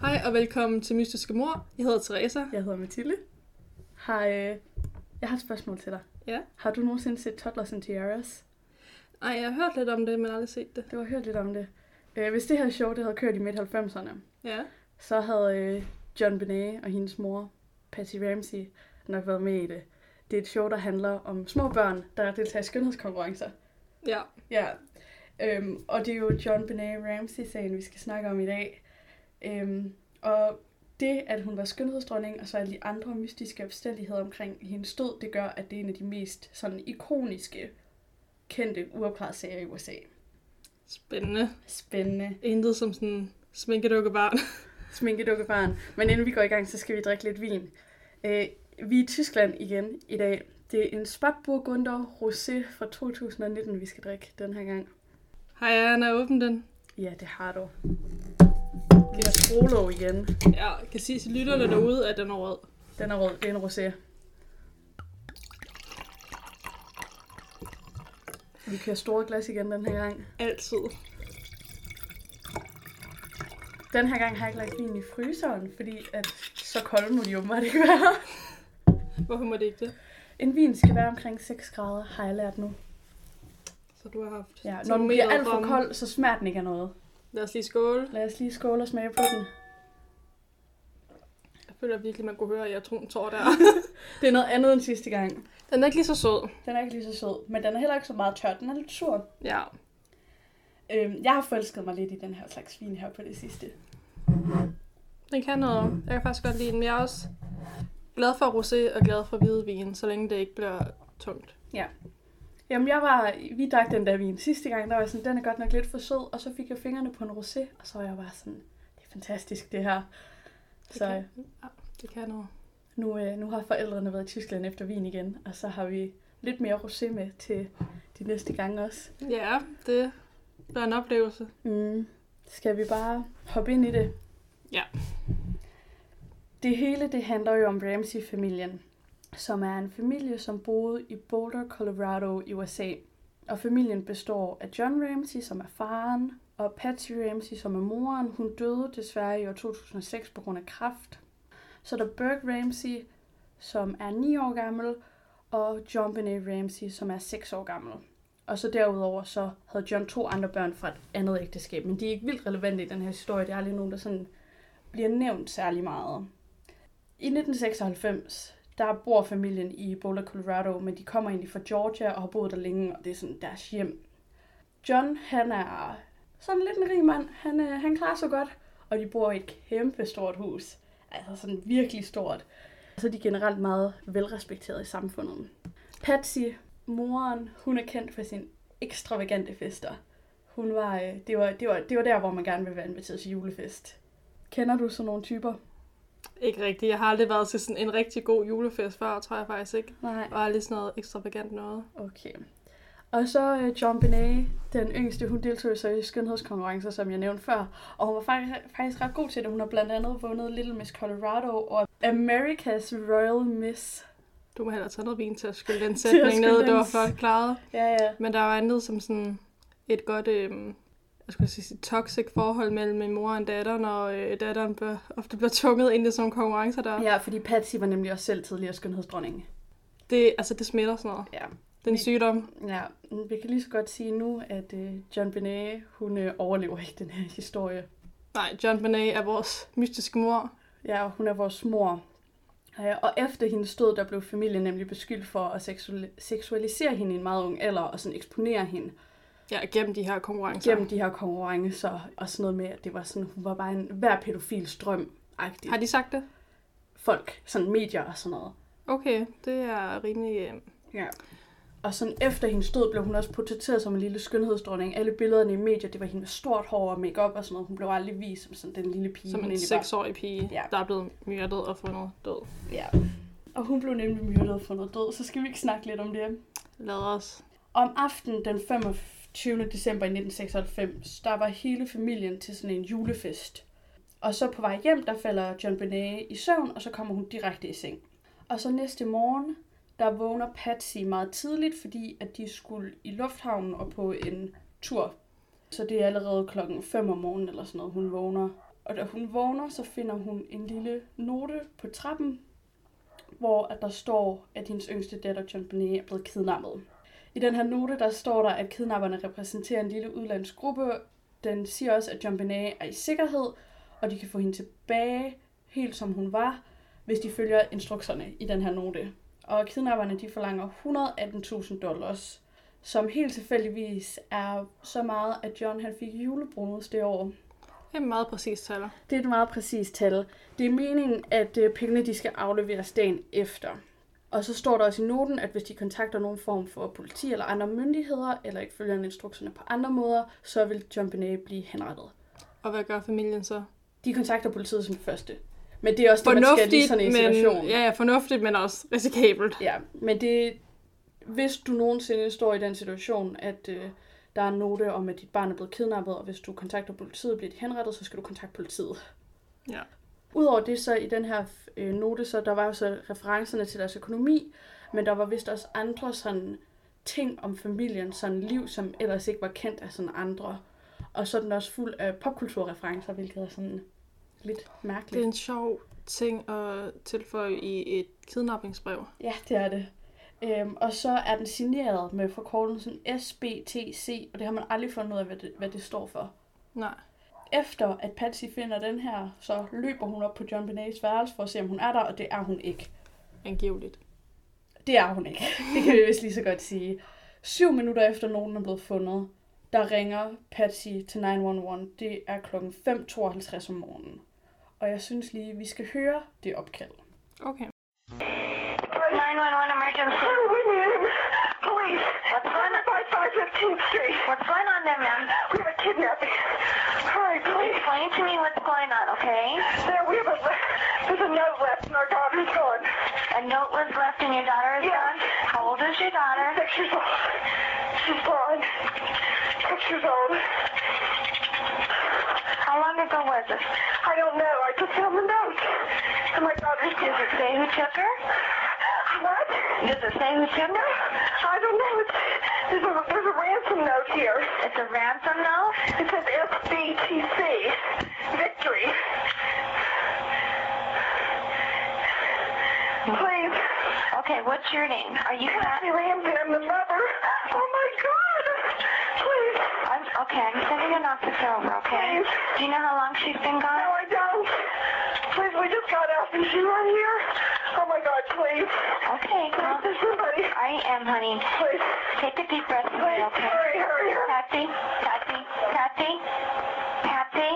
Hej og velkommen til Mystiske Mor. Jeg hedder Teresa. Jeg hedder Mathilde. Jeg har et spørgsmål til dig. Ja? Har du nogensinde set Toddlers and Tiaras? Nej, jeg har hørt lidt om det, men aldrig set det. Du har hørt lidt om det. Hvis det her show det havde kørt i midt-90'erne, Ja. så havde John Benet og hendes mor, Patty Ramsey, nok været med i det. Det er et show, der handler om små børn, der deltager i skønhedskonkurrencer. Ja. Ja. Og det er jo John Benet Ramsey-sagen, vi skal snakke om i dag. Og det, at hun var skønhedsdronning, og så alle de andre mystiske omstændigheder omkring hendes død, det gør, at det er en af de mest sådan ikoniske, kendte, uopklarede sager i USA. Spændende. Intet som sådan sminkedukkebarn. Sminkedukkebarn. Men inden vi går i gang, så skal vi drikke lidt vin. Vi er i Tyskland igen i dag. Det er en Spätburgunder Rosé fra 2019, vi skal drikke den her gang. Har jeg Anna åbnet den? Ja, det har du. Det er sprolov igen. Ja, jeg kan sige til lytterne derude, at den er rød. Den er rød, det er en rosé. Vi kører store glas igen den her gang. Altid. Den her gang har jeg ikke lagt vin i fryseren, fordi at så kold må de åbenbart ikke være. Hvorfor må det ikke det? En vin skal være omkring 6 grader, har jeg lært nu. Så du har haft... Ja, når den bliver alt for kold, så smager den ikke af noget. Lad os lige skåle. Lad os lige skåle og smage på den. Jeg føler virkelig, man kunne høre, at jeg tog en tår der. Det er noget andet end sidste gang. Den er ikke lige så sød. Den er ikke lige så sød, men den er heller ikke så meget tør. Den er lidt sur. Ja. Jeg har forelsket mig lidt i den her slags vin her på det sidste. Den kan noget. Jeg kan faktisk godt lide den, men jeg er også glad for rosé og glad for hvidvin, så længe det ikke bliver tungt. Ja. Jamen, vi drak den der vin sidste gang, der var sådan, den er godt nok lidt for sød, og så fik jeg fingrene på en rosé, og så var jeg bare sådan, det er fantastisk det her. Det kan noget. Nu har forældrene været i Tyskland efter vin igen, og så har vi lidt mere rosé med til de næste gange også. Ja, det bliver en oplevelse. Skal vi bare hoppe ind i det? Ja. Det hele, det handler jo om Ramsey-familien, som er en familie, som boede i Boulder, Colorado i USA. Og familien består af John Ramsey, som er faren, og Patsy Ramsey, som er moren. Hun døde desværre i år 2006 på grund af kræft. Så er der Burke Ramsey, som er 9 år gammel, og John Benet Ramsey, som er 6 år gammel. Og så derudover så havde John 2 andre børn fra et andet ægteskab, men de er ikke vildt relevante i den her historie. Det er aldrig nogen, der sådan bliver nævnt særlig meget. I 1996, der bor familien i Boulder, Colorado, men de kommer egentlig fra Georgia og har boet der længe, og det er sådan deres hjem. John, han er sådan lidt en rig mand. Han klarer sig godt, og de bor i et kæmpe stort hus. Altså sådan virkelig stort. Så de er generelt meget velrespekteret i samfundet. Patsy, moren, hun er kendt for sine ekstravagante fester. Det var der, hvor man gerne ville være inviteret til julefest. Kender du sådan nogle typer? Ikke rigtigt. Jeg har aldrig været til sådan en rigtig god julefest før, tror jeg faktisk ikke. Nej. Og aldrig sådan noget ekstravagant noget. Okay. Og så John Benet, den yngste, hun deltog så i skønhedskonkurrencer, som jeg nævnte før. Og hun var faktisk ret god til det. Hun har blandt andet vundet Little Miss Colorado og America's Royal Miss. Du må hellere tage noget vin til at skylle den sætning ned. Det var flot klaret. Ja. Men der var andet som sådan et godt toxic forhold mellem en mor og en datter, når datteren ofte bliver tvunget ind i sådan nogle konkurrencer der. Ja, fordi Patsy var nemlig også selv tidligere skønhedsdronning. Det smitter sådan noget. Ja. Den sygdom. Ja, vi kan lige så godt sige nu, at John Benet, hun overlever ikke den her historie. Nej, John Benet er vores mystiske mor. Ja, hun er vores mor. Og efter hendes død, der blev familien nemlig beskyldt for at seksualisere hende i en meget ung alder og sådan eksponere hende. Ja, gennem de her konkurrencer og sådan noget med, at det var sådan, hun var bare hver pædofils drøm-agtig. Har de sagt det? Folk, sådan medier og sådan noget. Okay, det er rimelig... Ja. Og sådan efter hendes død blev hun også portrætteret som en lille skønhedsdronning. Alle billederne i medier, det var hende med stort hår og makeup og sådan noget. Hun blev aldrig vist som sådan den lille pige. Som en 6-årig pige, der er blevet myrdet og fundet død. Ja, og hun blev nemlig myrdet og fundet død. Så skal vi ikke snakke lidt om det? Lad os. Om aftenen den 25. december i 1996, der var hele familien til sådan en julefest. Og så på vej hjem, der falder John Benet i søvn, og så kommer hun direkte i seng. Og så næste morgen, der vågner Patsy meget tidligt, fordi at de skulle i lufthavnen og på en tur. Så det er allerede 5:00 om morgenen eller sådan noget, hun vågner. Og da hun vågner, så finder hun en lille note på trappen, hvor at der står, at hendes yngste datter, JonBenét, er blevet kidnappet. I den her note, der står der, at kidnapperne repræsenterer en lille udlandsk gruppe. Den siger også, at JonBenét er i sikkerhed, og de kan få hende tilbage, helt som hun var, hvis de følger instrukserne i den her note. Og kidnapperne, de forlanger $118,000, som helt tilfældigvis er så meget, at John han fik julebonus det år. Det er et meget præcist tal. Det er et meget præcist tal. Det er meningen, at pengene de skal afleveres dagen efter. Og så står der også i noten, at hvis de kontakter nogen form for politi eller andre myndigheder, eller ikke følger instrukserne på andre måder, så vil JonBenét blive henrettet. Og hvad gør familien så? De kontakter politiet som det første. Men det er også det, man skal i sådan en situation. Ja, fornuftigt, men også risikabelt. Ja, men det, hvis du nogensinde står i den situation, at der er en note om, at dit barn er blevet kidnappet, og hvis du kontakter politiet og bliver henrettet, så skal du kontakte politiet. Ja. Udover det så i den her note, så der var jo så referencerne til deres økonomi, men der var vist også andre sådan ting om familien, sådan liv, som ellers ikke var kendt af sådan andre. Og så er den også fuld af popkulturreferencer, hvilket er sådan lidt mærkeligt. Det er en sjov ting at tilføje i et kidnappingsbrev. Ja, det er det. Og så er den signeret med forkortelsen SBTC, og det har man aldrig fundet ud af, hvad det står for. Nej. Efter at Patsy finder den her, så løber hun op på JonBenéts værelse for at se, om hun er der, og det er hun ikke. Angiveligt. Det er hun ikke. Det kan vi vist lige så godt sige. 7 minutter efter nogen er blevet fundet, der ringer Patsy til 911. Det er klokken 5:52 om morgenen. Og jeg synes lige, vi skal høre det opkald. Okay. 911 emergency. Police. What's going on? 515th Street. What's going on there, ma'am? We have a kidnapping. Hurry, please. Explain to me what's going on, okay? There's a note left and our daughter's gone. A note was left and your daughter is gone? How old is your daughter? 6 years old. She's gone. 6 years old. How long ago was this? I don't know. I just found the note. And my daughter's Does it say who took her? What? Does it say who took her? I don't know. There's a ransom note here. It's a ransom note? It says SBTC. Victory. Please. Okay, what's your name? Are you Patsy Ramsey. I'm the mother. Oh my God. Please. I'm sending an officer over, okay? Please. Do you know how long she's been No, gone? I don't. Please, we just got out. Is she right here? Oh my God, please. Okay, well, There's somebody. I am, honey. Please. Take a deep breath, Please, okay? hurry. Patsy, Patsy, Patsy, Patsy.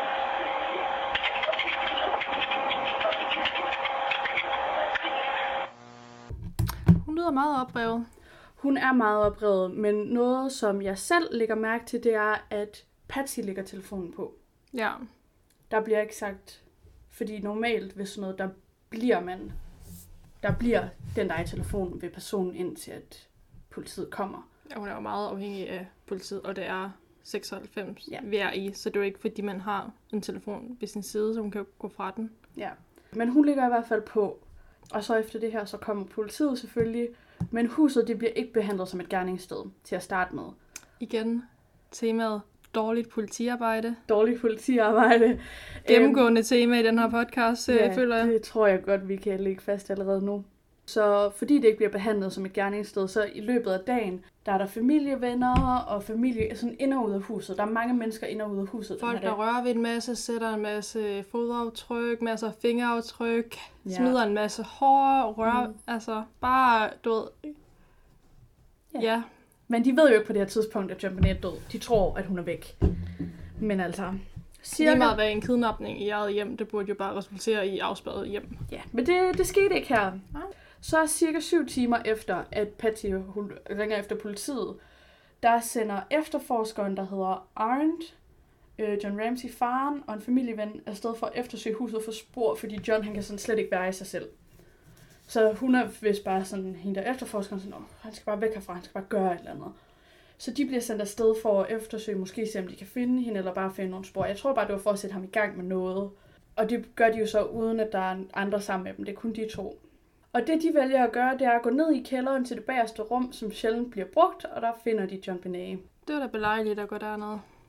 Hun lyder meget oprevet. Hun er meget oprevet, men noget, som jeg selv lægger mærke til, det er, at Patsy lægger telefonen på. Ja. Der bliver ikke sagt, fordi normalt ved sådan noget, der bliver den, der er i telefonen ved personen, indtil at politiet kommer. Ja, hun er jo meget afhængig af politiet, og det er 96 Ja. hver i, så det er jo ikke, fordi man har en telefon ved sin side, så hun kan gå fra den. Ja. Men hun ligger i hvert fald på, og så efter det her, så kommer politiet selvfølgelig, men huset det bliver ikke behandlet som et gerningssted til at starte med. Igen, temaet dårligt politiarbejde. Dårligt politiarbejde. Gennemgående tema i den her podcast, føler jeg. Det tror jeg godt, vi kan lægge fast allerede nu. Så fordi det ikke bliver behandlet som et gerningssted, så i løbet af dagen, der er der familievenner og familie sådan ind og ud af huset. Der er mange mennesker ind og ud af huset. Folk, der rører ved en masse, sætter en masse fodaftryk, masser af fingeraftryk, smider en masse hår, rører, altså bare, du ved. Ja. Men de ved jo ikke på det her tidspunkt, at JonBenét er død. De tror, at hun er væk. Men altså, Lige meget hvad en kidnapning i eget hjem, det burde jo bare resultere i afspærret hjem. Ja, men det skete ikke her. Nej. Så cirka 7 timer efter, at Patsy hun ringer efter politiet, der sender efterforskeren, der hedder Arndt, John Ramsey, faren og en familieven afsted for at eftersøge huset for spor, fordi John han kan sådan slet ikke være i sig selv. Så hun er vist bare sådan, hende der efterforskeren, sådan, han skal bare væk herfra, han skal bare gøre et eller andet. Så de bliver sendt afsted for at eftersøge, måske se om de kan finde hende, eller bare finde nogle spor. Jeg tror bare, det var for at sætte ham i gang med noget. Og det gør de jo så uden, at der er andre sammen med dem. Det er kun de to. Og det de vælger at gøre, det er at gå ned i kælderen til det bagerste rum, som sjældent bliver brugt, og der finder de JonBenét. Det var da belejligt at gå dernede.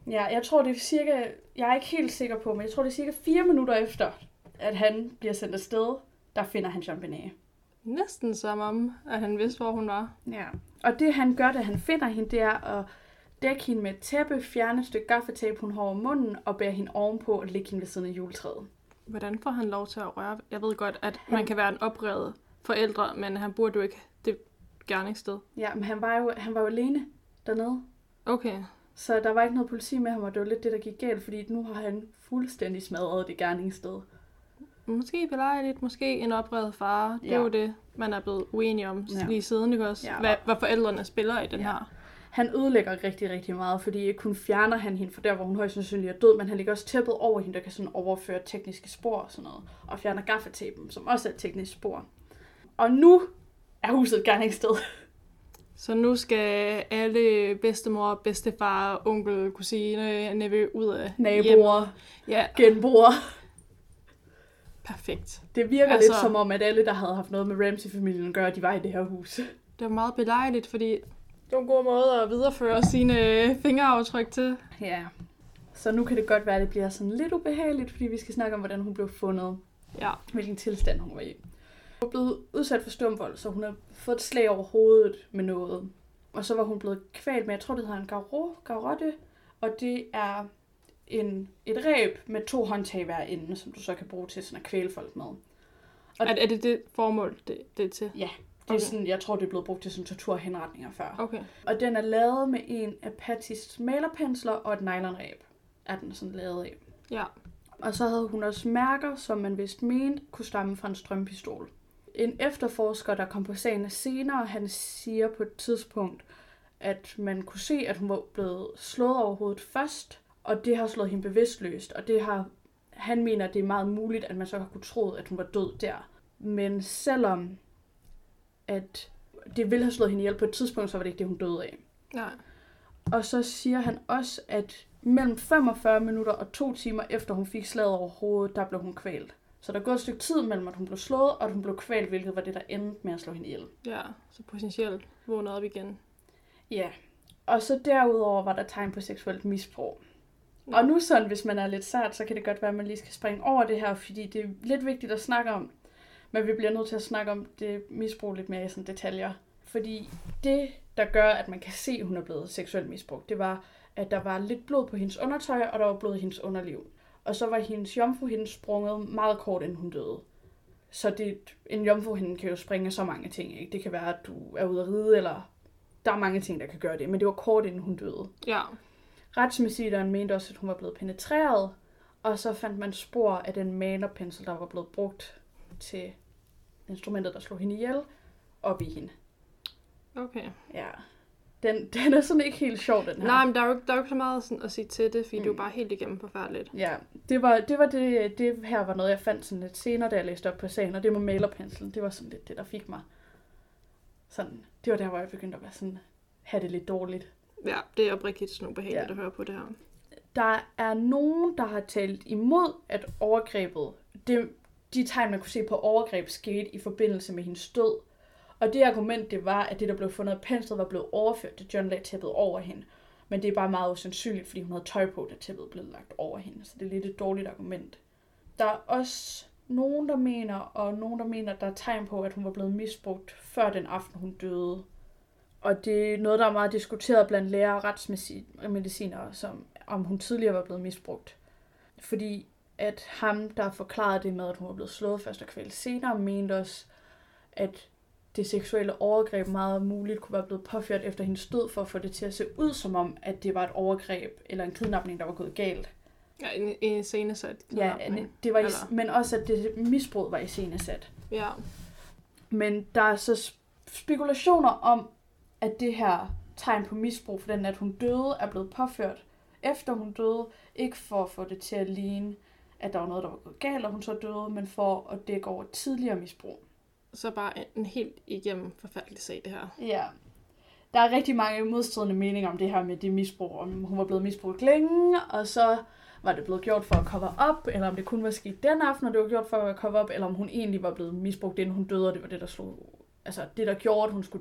Ja, jeg tror det er cirka, jeg er ikke helt sikker på, men jeg tror det er cirka 4 minutter efter, at han bliver sendt afsted, der finder han JonBenét. Næsten som om, at han vidste, hvor hun var. Ja, og det han gør, da han finder hende, det er at dække hende med et tæppe, fjerne et stykke gaffatape, hun har over munden, og bære hende ovenpå og lægge hende ved siden af juletræet. Hvordan får han lov til at røre? Jeg ved godt, at man kan være en oprevet forældre, men han burde jo ikke det gerningssted. Ja, men han var jo alene dernede. Okay. Så der var ikke noget politi med ham, og det var lidt det, der gik galt, fordi nu har han fuldstændig smadret det gerningssted. Måske belejligt, måske en oprevet far. Det er jo det, man er blevet uenig om lige siden, ikke også? Ja. Hvad forældrene spiller i den her. Han ødelægger rigtig, rigtig meget, fordi ikke kun fjerner han hende fra der, hvor hun højst sandsynligt er død, men han lægger også tæppet over hende, der kan sådan overføre tekniske spor og sådan noget, og fjerner gaffatapen, som også er et teknisk spor. Og nu er huset et gerningssted. Så nu skal alle bedstemor, bedstefar, onkel, kusine, nevø ud af naboer, ja. genboer. Perfekt. Det virker lidt som om, at alle, der havde haft noget med Ramsey-familien at gøre, de var i det her hus. Det var meget belejligt, fordi det var en god måde at videreføre sine fingeraftryk til. Ja, så nu kan det godt være, at det bliver sådan lidt ubehageligt, fordi vi skal snakke om, hvordan hun blev fundet. Ja. Hvilken tilstand hun var i. Hun er blevet udsat for stumvold, så hun har fået et slag over hovedet med noget. Og så var hun blevet kvalt med, jeg tror det hedder en garrotte, og det er et reb med 2 håndtag hver ende, som du så kan bruge til sådan at kvæle folk med. Og er det formål, det er til? Ja, det er sådan, jeg tror det er blevet brugt til sådan torturhenretninger før. Okay. Og den er lavet med en af Pattys malerpensler og et nylonreb. Er den sådan lavet af. Ja. Og så havde hun også mærker, som man vist mente kunne stamme fra en strømpistol. En efterforsker, der kom på sagen senere, han siger på et tidspunkt, at man kunne se, at hun var blevet slået over hovedet først, og det har slået hende bevidstløst, og han mener, at det er meget muligt, at man så har kunne tro, at hun var død der. Men selvom at det ville have slået hende ihjel på et tidspunkt, så var det ikke det, hun døde af. Nej. Og så siger han også, at mellem 45 minutter og 2 timer efter hun fik slaget over hovedet, der blev hun kvalt. Så der går et stykke tid mellem, at hun blev slået, og at hun blev kvalt, hvilket var det, der endte med at slå hende ihjel. Ja, så potentielt vågnet op igen. Ja, og så derudover var der tegn på seksuelt misbrug. Og nu sådan, hvis man er lidt sart, så kan det godt være, at man lige skal springe over det her, fordi det er lidt vigtigt at snakke om. Men vi bliver nødt til at snakke om det misbrug lidt mere i sådan detaljer. Fordi det, der gør, at man kan se, at hun er blevet seksuelt misbrugt, det var, at der var lidt blod på hendes undertøj, og der var blod i hendes underliv. Og så var hendes jomfruhinde sprunget meget kort, inden hun døde. Så en jomfruhinde kan jo springe så mange ting, ikke? Det kan være, at du er ude at ride, eller der er mange ting, der kan gøre det. Men det var kort, inden hun døde. Ja. Retsmedicineren mente også, at hun var blevet penetreret, og så fandt man spor af den malerpensel, der var blevet brugt til instrumentet, der slog hende ihjel, op i hende. Okay. Ja. Den er sådan ikke helt sjov, den her. Nej, men der er jo ikke så meget sådan at sige til det, fordi det er jo bare helt igennem forfærdeligt. Ja, det her var noget, jeg fandt sådan lidt senere, da jeg læste op på sagen, og det med malerpenslen, det var sådan lidt det, der fik mig. Sådan, det var der, hvor jeg begyndte at være sådan, have det lidt dårligt. Ja, det er oprigtigt sådan ubehageligt at høre på det her. Der er nogen, der har talt imod, at overgrebet, de tegn, man kunne se på overgreb, skete i forbindelse med hendes død. Og det argument, det var, at det, der blev fundet af penslet, var blevet overført til John lagde tæppet over hende. Men det er bare meget usandsynligt, fordi hun havde tøj på, da tæppet blev lagt over hende. Så det er lidt et dårligt argument. Der er også nogen, der mener, at der er tegn på, at hun var blevet misbrugt før den aften, hun døde. Og det er noget, der er meget diskuteret blandt læger og retsmedicinere, om hun tidligere var blevet misbrugt. Fordi at ham, der forklarede det med, at hun var blevet slået først og kvalt senere, mente også, at det seksuelle overgreb meget muligt kunne være blevet påført efter hendes død, for at få det til at se ud som om, at det var et overgreb eller en kidnapning, der var gået galt. Ja, en iscenesat. Ja, det var men også, at det misbrug var iscenesat. Ja. Men der er så spekulationer om, at det her tegn på misbrug for den, at hun døde, er blevet påført efter hun døde. Ikke for at få det til at ligne, at der var noget, der var gået galt, og hun så døde, men for at dække over tidligere misbrug. Så bare en helt igennem forfærdelig sag, det her. Ja. Der er rigtig mange modstridende meninger om det her med det misbrug. Om hun var blevet misbrugt længe, og så var det blevet gjort for at cover op, eller om det kun var sket den aften, og det var gjort for at cover op, eller om hun egentlig var blevet misbrugt, inden hun døde, og det var det, der gjorde, at hun skulle dø.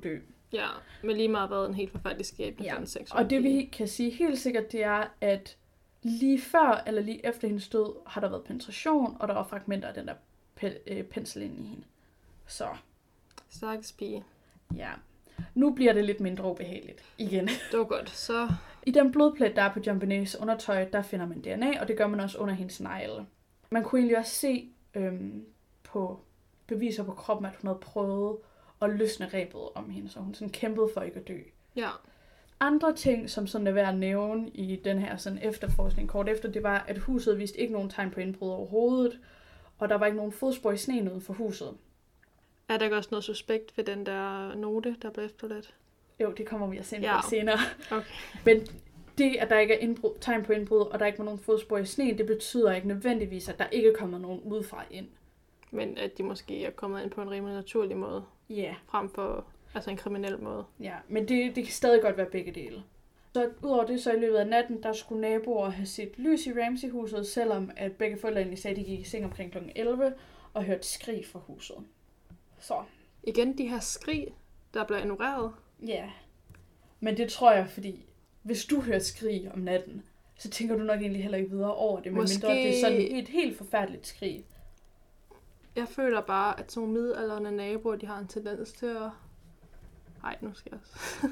Ja, men lige meget været en helt forfærdelig skæbne Ja, for en 6 og det vi kan sige helt sikkert, det er, at lige før eller lige efter hendes død, har der været penetration, og der var fragmenter af den der pensel inde i hende. Så, Stakkels pige. ja. Nu bliver det lidt mindre ubehageligt igen. Det var godt. Så I den blodplet, der er på JonBenéts undertøj, der finder man DNA, og det gør man også under hendes negle. Man kunne egentlig også se på beviser på kroppen, at hun havde prøvet at løsne rebet om hende, så hun sådan kæmpede for ikke at dø. ja. Andre ting, som sådan er værd at nævne i den her sådan efterforskning kort efter, det var, at huset viste ikke nogen tegn på indbrud overhovedet, og der var ikke nogen fodspor i sneen uden for huset. Er der ikke også noget suspekt ved den der note, der blev efterladt? Jo, det kommer vi at se Ja. senere. Okay. Men det, at der ikke er tegn på indbrud, og der ikke var nogen fodspor i sneen, det betyder ikke nødvendigvis, at der ikke kommer nogen udefra ind. Men at de måske er kommet ind på en rimelig naturlig måde, Ja, frem for altså en kriminel måde. ja. Men det kan stadig godt være begge dele. Så udover det, så i løbet af natten, der skulle naboer have set lys i Ramsey-huset, selvom at begge forældre egentlig sagde, at de gik i seng omkring kl. 11 og hørte skrig fra huset. Så, Igen de her skrig, der bliver ignoreret. ja. Men det tror jeg, fordi hvis du hører skrig om natten, så tænker du nok egentlig heller ikke videre over det, medmindre Måske- det er sådan et helt forfærdeligt skrig. Jeg føler bare, at sådan nogle midaldrende naboer, de har en tendens til at... Ej, nu skal jeg også.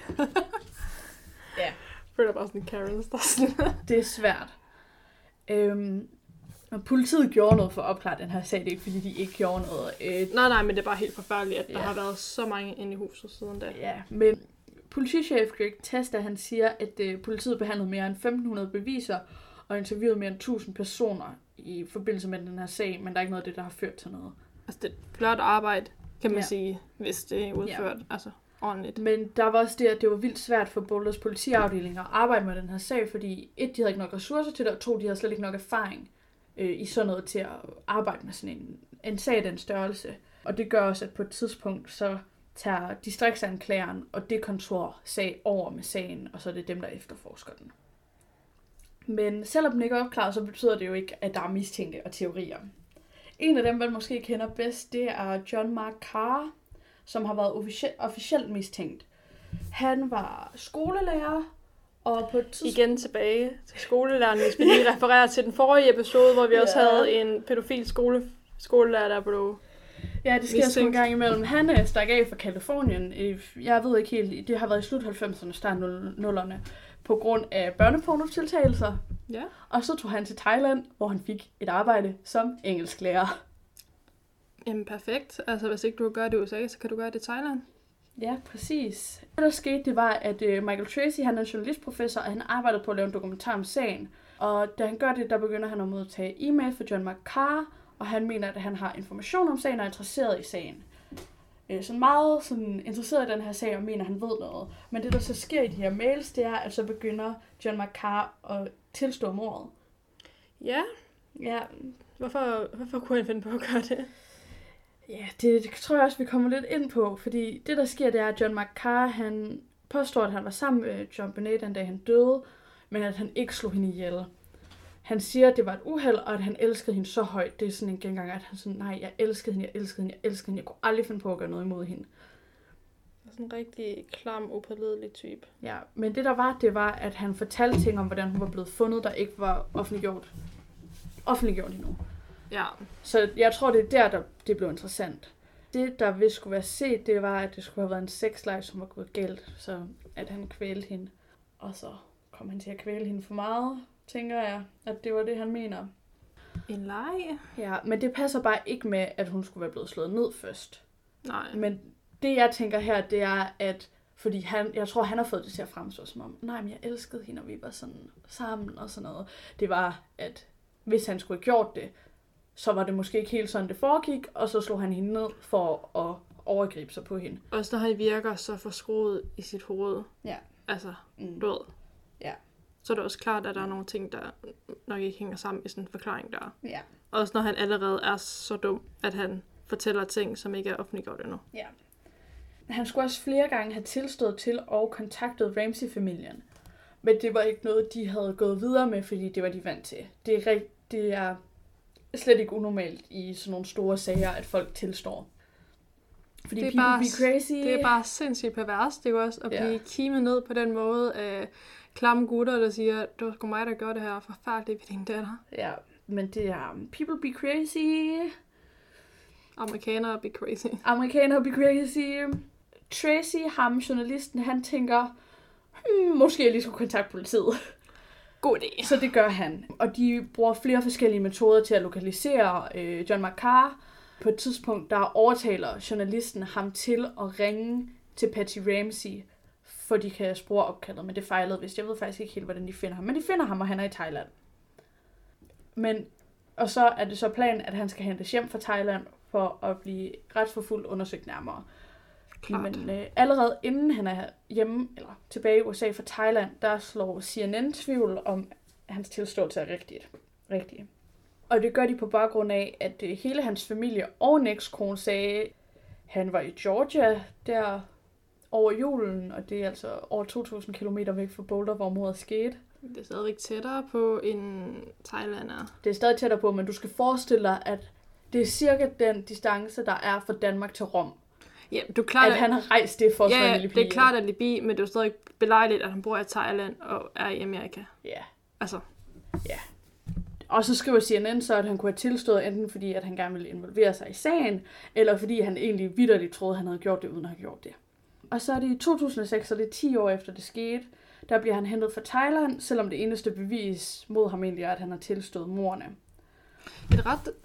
Ja. Jeg føler bare sådan en Karens, der er sådan... Det er svært. Og politiet gjorde noget for at opklare den her sag, det er ikke fordi, de ikke gjorde noget. Nej, men det er bare helt forfærdeligt, at der Ja. har været så mange inde i huset siden da. Ja, men politichef Greg Testa, han siger, at politiet behandlede mere end 1.500 beviser og interviewede mere end 1.000 personer i forbindelse med den her sag, men der er ikke noget af det, der har ført til noget. Altså, det er et flot arbejde, kan man Ja. sige, hvis det er udført altså, ordentligt. Men der var også det, at det var vildt svært for Boulders politiafdeling at arbejde med den her sag, fordi de havde ikke nok ressourcer til det, og de havde slet ikke nok erfaring i sådan noget til at arbejde med sådan en sag af den størrelse. Og det gør også, at på et tidspunkt, så tager distriktsanklageren og det kontor sag over med sagen, og så er det dem, der efterforsker den. Men selvom den ikke er opklaret, så betyder det jo ikke, at der er mistænkte og teorier. En af dem, man måske kender bedst, det er John Mark Carr, som har været officielt mistænkt. Han var skolelærer, og på et tidspunkt... Igen tilbage til skolelæreren, hvis vi lige refererer til den forrige episode, hvor vi også havde en pædofil skolelærer, der blev... Ja, det sker sgu en gang imellem. Han stak af fra Kalifornien. Jeg ved ikke helt, det har været i slut 90'erne, start 0'erne, på grund af børnepornotiltagelser. Ja. Og så tog han til Thailand, hvor han fik et arbejde som engelsklærer. Jamen perfekt. Altså hvis ikke du kan gøre det i USA, så kan du gøre det i Thailand. Ja, præcis. Det der skete, det var, at Michael Tracy, han er journalistprofessor, og han arbejdede på at lave en dokumentar om sagen. Og da han gør det, der begynder han at modtage e-mail fra John Mark Carr, og han mener, at han har information om sagen og er interesseret i sagen. Så meget sådan, interesseret i den her sag og mener, at han ved noget. Men det, der så sker i de her mails, det er, at så begynder John Mark Carr at tilstå mordet. Ja. Ja, Hvorfor kunne han finde på at gøre det? ja, det tror jeg også, vi kommer lidt ind på, fordi det, der sker, det er, at John Mark Carr, han påstår, at han var sammen med JonBenét den dag, han døde, men at han ikke slog hende ihjel. Han siger, at det var et uheld, og at han elskede hende så højt. Det er sådan en gengang, at han sådan, nej, jeg elskede hende, jeg elskede hende, jeg elskede hende. Jeg kunne aldrig finde på at gøre noget imod hende. Sådan en rigtig klam, upålidelig type. Ja, men det der var, det var, at han fortalte ting om, hvordan hun var blevet fundet, der ikke var offentliggjort endnu. Ja. Så jeg tror, det er der det blev interessant. Det, der vist skulle være set, det var, at det skulle have været en sexleg, som var gået galt, så at han kvælte hende. Og så kom han til at kvæle hende for meget, tænker jeg, at det var det, han mener. En leg? Ja, men det passer bare ikke med, at hun skulle være blevet slået ned først. Nej. Men det, jeg tænker her, det er, at fordi jeg tror, han har fået det til at fremstå som om, nej, men jeg elskede hende, og vi var sådan sammen og sådan noget. Det var, at hvis han skulle have gjort det, så var det måske ikke helt sådan, det foregik, og så slog han hende ned for at overgribe sig på hende. Også når han virker så forskruet i sit hoved. Ja. Altså, Mm. du ved. Ja. Så er det også klart, at der er nogle ting, der nok ikke hænger sammen i sådan en forklaring der. Ja. Også når han allerede er så dum, at han fortæller ting, som ikke er offentliggjort endnu. Ja. Han skulle også flere gange have tilstået til og kontaktet Ramsey-familien. Men det var ikke noget, de havde gået videre med, fordi det var de vant til. Det er slet ikke unormalt i sådan nogle store sager, at folk tilstår. Fordi det er people bare, be crazy. Det er bare sindssygt perverst, det er også, at blive kimet ned på den måde af klamme gutter, der siger, det var sgu mig, der gjorde det her forfærdeligt ved din datter. Ja, men det er people be crazy. Amerikanere be crazy. Amerikanere be crazy. Tracy, ham journalisten, han tænker, måske jeg lige skulle kontakte politiet. God idé. Så det gør han. Og de bruger flere forskellige metoder til at lokalisere John McCarr. På et tidspunkt, der overtaler journalisten ham til at ringe til Patty Ramsey, for de kan spore opkaldet, men det fejlede vist. Jeg ved faktisk ikke helt, hvordan de finder ham. Men de finder ham, og han er i Thailand. Og så er det så planen, at han skal hentes hjem fra Thailand for at blive retsforfulgt undersøgt nærmere. Klart. Men allerede inden han er hjemme, eller tilbage i USA fra Thailand, der slår CNN tvivl om, at hans tilståelse er rigtigt. Og det gør de på baggrund af, at hele hans familie og en ekskone sagde, at han var i Georgia der over julen, og det er altså over 2.000 kilometer væk fra Boulder, hvor mordet skete. Det er stadigvæk tættere på end Thailand er. Det er stadig tættere på, men du skal forestille dig, at det er cirka den distance, der er fra Danmark til Rom. Ja, du er klart, at han har rejst det for at ja, Libi. det er klart at Libi, men det er jo stadig belejligt, at han bor i Thailand og er i Amerika. Ja. Altså. Ja. Og så skriver CNN så, at han kunne have tilstået enten fordi, at han gerne ville involvere sig i sagen, eller fordi han egentlig vitterligt troede, at han havde gjort det, uden at have gjort det. Og så er det i 2006, så det er 10 år efter det skete, der bliver han hentet fra Thailand, selvom det eneste bevis mod ham egentlig er, at han har tilstået mordene. Et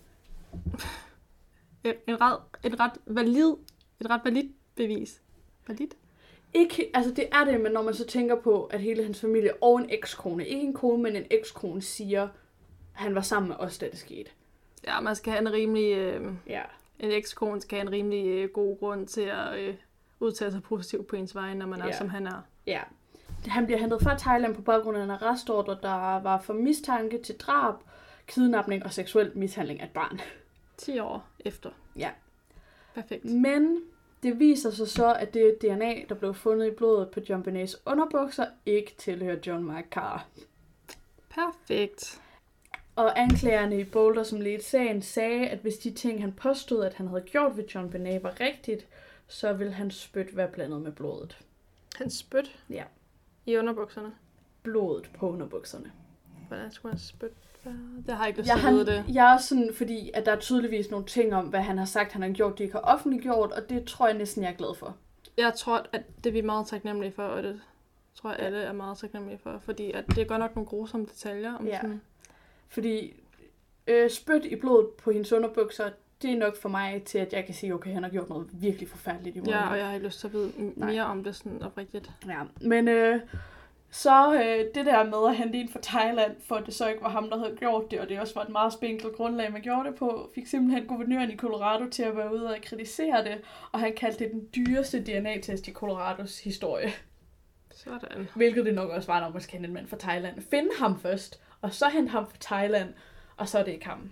ret validt bevis. Validt? Ikke, altså det er det, men når man så tænker på, at hele hans familie og en ekskone, ikke en kone, men en ekskone, siger, at han var sammen med os, da det skete. Ja, man skal have en rimelig... Ja. En ekskone skal have en rimelig god grund til at udtale sig positivt på ens vegne, når man er, som han er. Ja. Han bliver hentet fra Thailand på baggrund af en arrestordre, der var for mistanke til drab, kidnapning og seksuel mishandling af et barn. 10 år efter. Ja. Perfekt. Men det viser sig så, at det DNA, der blev fundet i blodet på John Benets underbukser, ikke tilhører John McCarr. Perfekt. Og anklagerne i Boulder, som ledte sagen, sagde, at hvis de ting, han påstod, at han havde gjort ved John Benet, var rigtigt, så ville hans spyt være blandet med blodet. Hans spyt? Ja. I underbukserne? Blodet på underbukserne. Hvordan skulle hans spyt være? Det har jeg ikke lyst til at vide det. Jeg er sådan, fordi at der er tydeligvis nogle ting om, hvad han har sagt, han har gjort, de ikke har offentliggjort, og det tror jeg næsten, jeg er glad for. Jeg tror, at det vi er meget taknemmelige for, og det tror jeg alle er meget taknemmelige for, fordi at det er godt nok nogle grusomme detaljer om sådan. Fordi spyt i blodet på hendes underbukser, det er nok for mig til, at jeg kan sige, okay, han har gjort noget virkelig forfærdeligt i morgen. Ja, og jeg har ikke lyst til at vide mere om det sådan oprigtigt. Ja, men det der med at hente ind fra Thailand, for at det så ikke var ham, der havde gjort det, og det også var et meget spinkelt grundlag, man gjorde det på, fik simpelthen guvernøren i Colorado til at være ude og kritisere det, og han kaldte det den dyreste DNA-test i Colorados historie. Sådan. Hvilket det nok også var, når man skal hente en mand fra Thailand. Finde ham først, og så hente ham fra Thailand, og så er det ikke ham.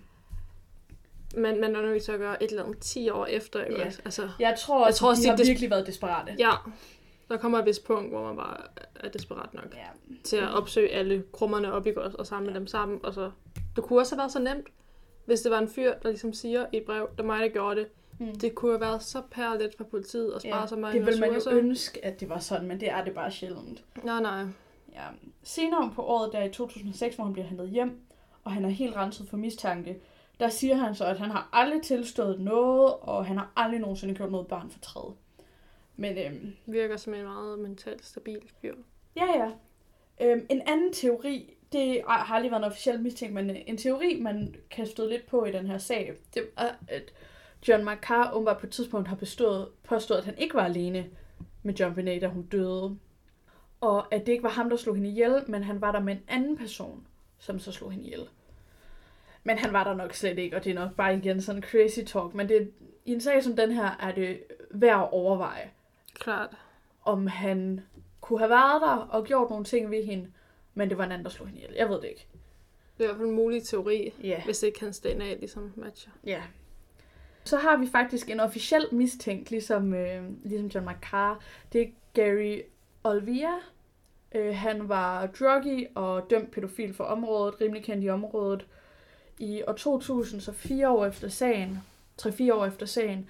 Men når nu så gør et eller andet 10 år efter, ikke også? Altså, jeg tror de har virkelig været desperate. Ja, der kommer et vist punkt, hvor man bare er desperat nok til at opsøge alle krummerne op i os og samle dem sammen. Og så, det kunne også have været så nemt, hvis det var en fyr, der ligesom siger i et brev, der mig, der gjorde det. Det kunne have været så pærligt for politiet og spare så mange ressourcer. Det vil man jo ønske, at det var sådan, men det er det bare sjældent. Nej. Ja. Senere på året, der i 2006, hvor han bliver hentet hjem, og han er helt renset for mistanke, der siger han så, at han har aldrig tilstået noget, og han har aldrig nogensinde gjort noget barn fortræd. Men virker som en meget mentalt stabil fyr. Ja. En anden teori, det har aldrig været en officiel mistænkt, men en teori, man kan støde lidt på i den her sag, det er, at John McCarr åbenbart på et tidspunkt har påstået, at han ikke var alene med John Benet, da hun døde. Og at det ikke var ham, der slog hende ihjel, men han var der med en anden person, som så slog hende ihjel. Men han var der nok slet ikke, og det er nok bare igen sådan crazy talk. Men det, i en sag som den her, er det værd at overveje. Klart. Om han kunne have været der og gjort nogle ting ved hende, men det var en anden, der slog hende ihjel. Jeg ved det ikke. Det er i hvert fald en mulig teori, hvis ikke hans DNA ligesom matcher. Ja. Så har vi faktisk en officiel mistænkt, ligesom John McCarr. Det er Gary Olvia. Han var druggie og dømt pædofil for området, rimelig kendt i området. I år 2000, så 3-4 år efter sagen,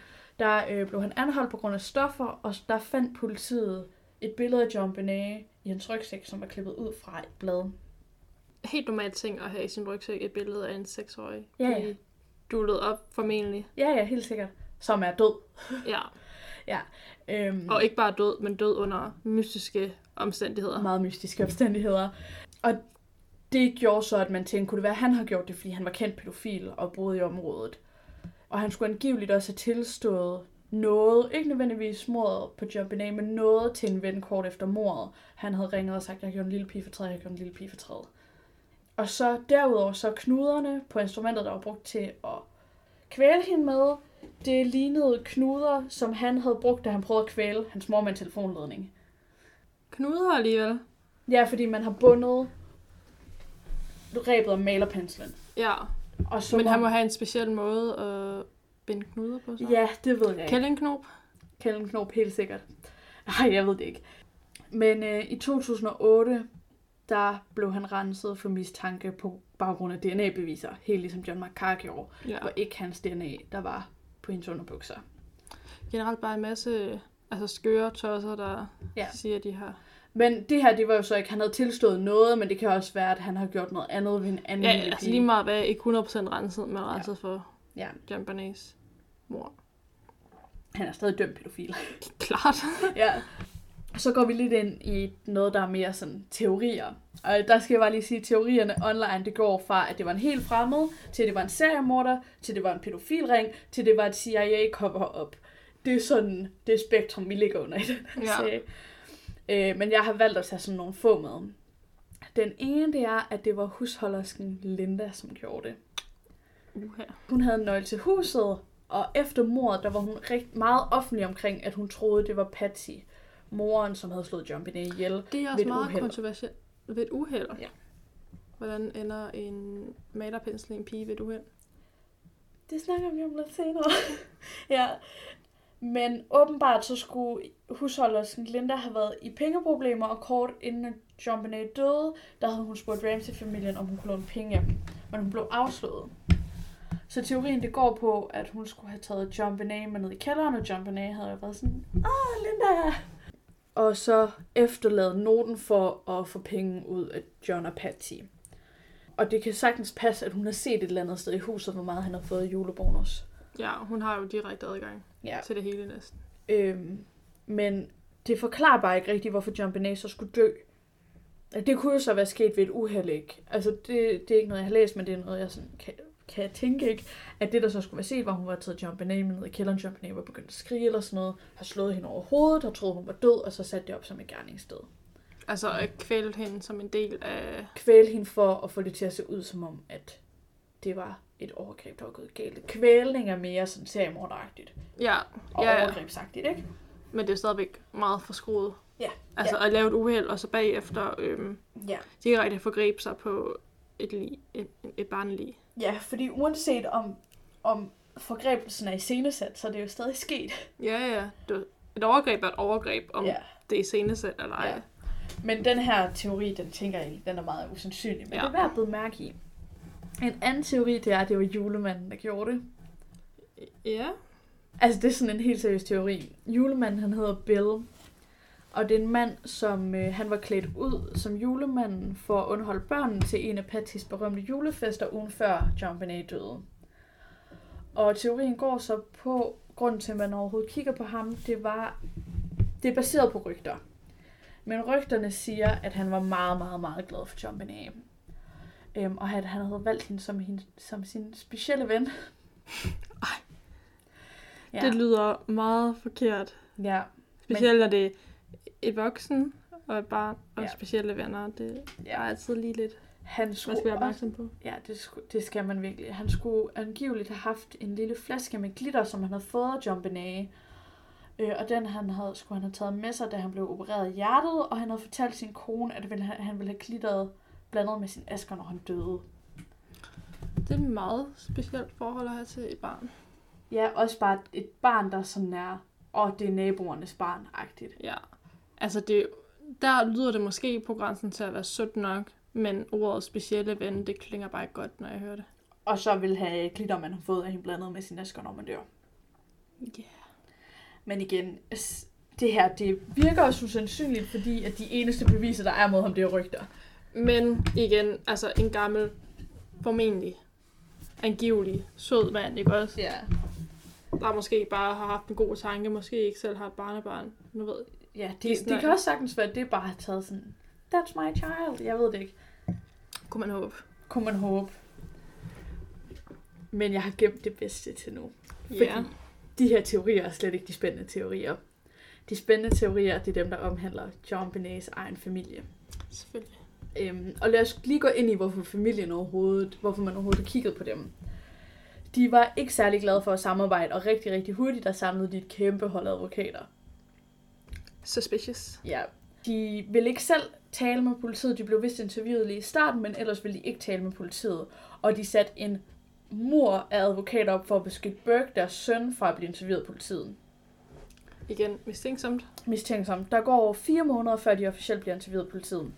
der blev han anholdt på grund af stoffer, og der fandt politiet et billede af JonBenét i hans rygsæk, som var klippet ud fra et blad. Helt normalt ting at have i sin rygsæk et billede af en 6-årig. Ja. Dullet op formentlig. Ja, helt sikkert. Som er død. Ja. Ja. Og ikke bare død, men død under mystiske omstændigheder. Meget mystiske omstændigheder. Og det gjorde så, at man tænkte, kunne det være, at han har gjort det, fordi han var kendt pædofil og boede i området. Og han skulle angiveligt også have tilstået noget, ikke nødvendigvis mordet på JonBenét, men noget til en ven kort efter mordet. Han havde ringet og sagt, jeg gjorde en lille pige for træet, Og så derudover så knuderne på instrumentet, der var brugt til at kvæle hende med, det lignede knuder, som han havde brugt, da han prøvede at kvæle hans mor med en telefonledning. Knuder alligevel? Ja, fordi man har bundet rebet om malerpenslen. Ja, og så men han må have en speciel måde at binde knuder på sig. Ja, det ved jeg ikke. Kællinknop? Kællinknop, helt sikkert. Nej, jeg ved det ikke. Men i 2008, der blev han renset for mistanke på baggrund af DNA-beviser. Helt ligesom John McCarr gjorde. Ja. Og ikke hans DNA, der var på hendes underbukser. Generelt bare en masse skøre tosser, der siger, at de har... Men det her, det var jo så ikke, han havde tilstået noget, men det kan også være, at han har gjort noget andet ved en anden lille pige. Altså lige meget hvad, ikke 100% renset, men renset for JonBenés mor. Han er stadig dømt pædofil. Klart. Ja. Så går vi lidt ind i noget, der er mere sådan teorier. Og der skal jeg bare lige sige, at teorierne online, det går fra, at det var en helt fremmed, til det var en seriemorder, til det var en pædofilring, til det var et CIA cover-up. Det er sådan det spektrum, vi ligger under i den her serie. Men jeg har valgt at tage sådan nogle få med. Den ene, det er, at det var husholdersken Linda, som gjorde det. Hun havde en nøgle til huset, og efter mordet, der var hun meget offentlig omkring, at hun troede, det var Patsy, moren, som havde slået JonBenét ihjel. Det er også meget kontroversielt ved et uheld. Ja. Hvordan ender en malerpensel i en pige ved et uheld? Det snakker vi om lidt senere. Ja. Men åbenbart så skulle husholdersken Linda have været i pengeproblemer, og kort inden JonBenét døde, der havde hun spurgt Ramsey-familien, om hun kunne låne penge af dem. Men hun blev afslået. Så teorien det går på, at hun skulle have taget JonBenét med ned i kælderen, og JonBenét havde været sådan, Linda! Og så efterladet noten for at få penge ud af John og Patsy. Og det kan sagtens passe, at hun har set et eller andet sted i huset, hvor meget han har fået julebonus. Ja, hun har jo direkte adgang til det hele næsten. Men det forklarer bare ikke rigtigt, hvorfor JonBenét så skulle dø. Det kunne jo så være sket ved et uheld, ikke? Altså, det er ikke noget, jeg har læst, men det er noget, jeg sådan kan jeg tænke, ikke? At det, der så skulle være set, var, hun var taget JonBenét med ned i kælderen. JonBenét var begyndt at skrige eller sådan noget. Har slået hende over hovedet og troede, hun var død, og så satte det op som et gerningssted. Altså at kvæle hende som en del af... Kvæle hende for at få det til at se ud som om, at det var et overgreb, der var gået galt. Kvælning er mere sådan seriemorderagtigt. Ja. Og overgrebsagtigt, ikke? Men det er stadigvæk meget forskruet. Ja. Altså at lave et uheld, og så bagefter direkte forgreb sig på et barnlig. Ja, fordi uanset om forgrebelsen er iscenesat, så er det jo stadig sket. Ja. Et overgreb er et overgreb, om det er iscenesat eller ej. Ja. Men den her teori, den tænker jeg, den er meget usandsynlig. Men det er værd at bide mærke i. En anden teori, det er, at det var julemanden, der gjorde det. Ja. Altså, det er sådan en helt seriøs teori. Julemanden, han hedder Bill. Og det er en mand, som han var klædt ud som julemanden for at underholde børnene til en af Patsys berømte julefester ugen før JonBenét døde. Og teorien går så på, grunden til, at man overhovedet kigger på ham, det er baseret på rygter. Men rygterne siger, at han var meget, meget, meget glad for JonBenét. Og at han havde valgt hende som sin specielle ven. Ja. Det lyder meget forkert. Ja. Specielt når det er et voksen og et barn og specielle venner. Det er altid lige lidt, man skal være opmærksom på. Ja, det skal man virkelig. Han skulle angiveligt have haft en lille flaske med glitter, som han havde fået af JonBenét. Og den skulle han have taget med sig, da han blev opereret i hjertet, og han havde fortalt sin kone, at han ville have glitteret blandet med sin asker, når han døde. Det er et meget specielt forhold at have til et barn. Ja, også bare et barn, der sådan er, det er naboernes barn-agtigt. Ja, altså der lyder det måske på grænsen til at være sødt nok, men ordet specielle ven, det klinger bare ikke godt, når jeg hører det. Og så vil have glitter, man har fået af hende blandet med sin asker, når man dør. Ja. Yeah. Men igen, det her, det virker også usandsynligt, fordi at de eneste beviser, der er mod ham, det er rygter. Men igen, altså en gammel, formentlig angivelig, sød mand, ikke også? Ja. Der måske bare har haft en god tanke, måske ikke selv har et barnebarn. Nu ved Ja, det kan også sagtens være, at det bare har taget sådan, that's my child. Jeg ved det ikke. Kunne man håbe. Men jeg har gemt det bedste til nu. Fordi de her teorier er slet ikke de spændende teorier. De spændende teorier, det er dem, der omhandler JonBenéts egen familie. Selvfølgelig. Og lad os lige gå ind i, hvorfor man overhovedet har kigget på dem. De var ikke særlig glade for at samarbejde, og rigtig, rigtig hurtigt, der samlede de et kæmpe hold advokater. Suspicious. Ja. De ville ikke selv tale med politiet. De blev vist interviewet lige i starten, men ellers ville de ikke tale med politiet. Og de satte en mur af advokater op for at beskytte Burke, deres søn, fra at blive interviewet af politiet. Igen, mistænksomt. Der går over 4 måneder, før de officielt bliver interviewet af politiet.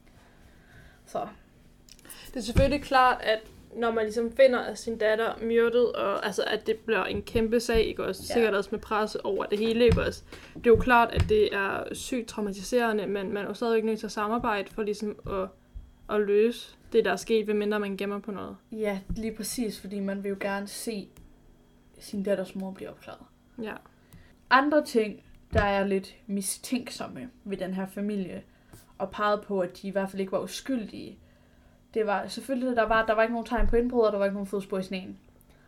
Så. Det er selvfølgelig klart, at når man ligesom finder sin datter myrdet, og altså at det bliver en kæmpe sag, ikke også? Ja. Sikkert også med presse over det hele, ikke også? Det er jo klart, at det er sygt traumatiserende, men man er jo stadigvæk nødt til at samarbejde for ligesom at løse det, der er sket, ved mindre man gemmer på noget. Ja, lige præcis, fordi man vil jo gerne se sin datters mor blive opklaret. Ja. Andre ting, der er lidt mistænksomme ved den her familie, og pegede på, at de i hvert fald ikke var uskyldige, det var selvfølgelig, der var ikke nogen tegn på indbrud, og der var ikke nogen fodspor i sneen.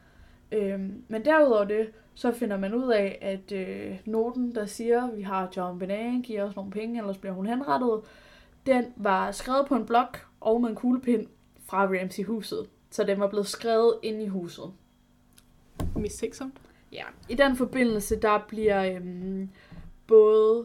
Men derudover det, så finder man ud af, at noten, der siger, vi har JonBenet, giver os nogle penge, ellers bliver hun henrettet, den var skrevet på en blok og med en kuglepind fra Ramsey-huset. Så den var blevet skrevet inde i huset. Mistænksomt. Ja. I den forbindelse, der bliver både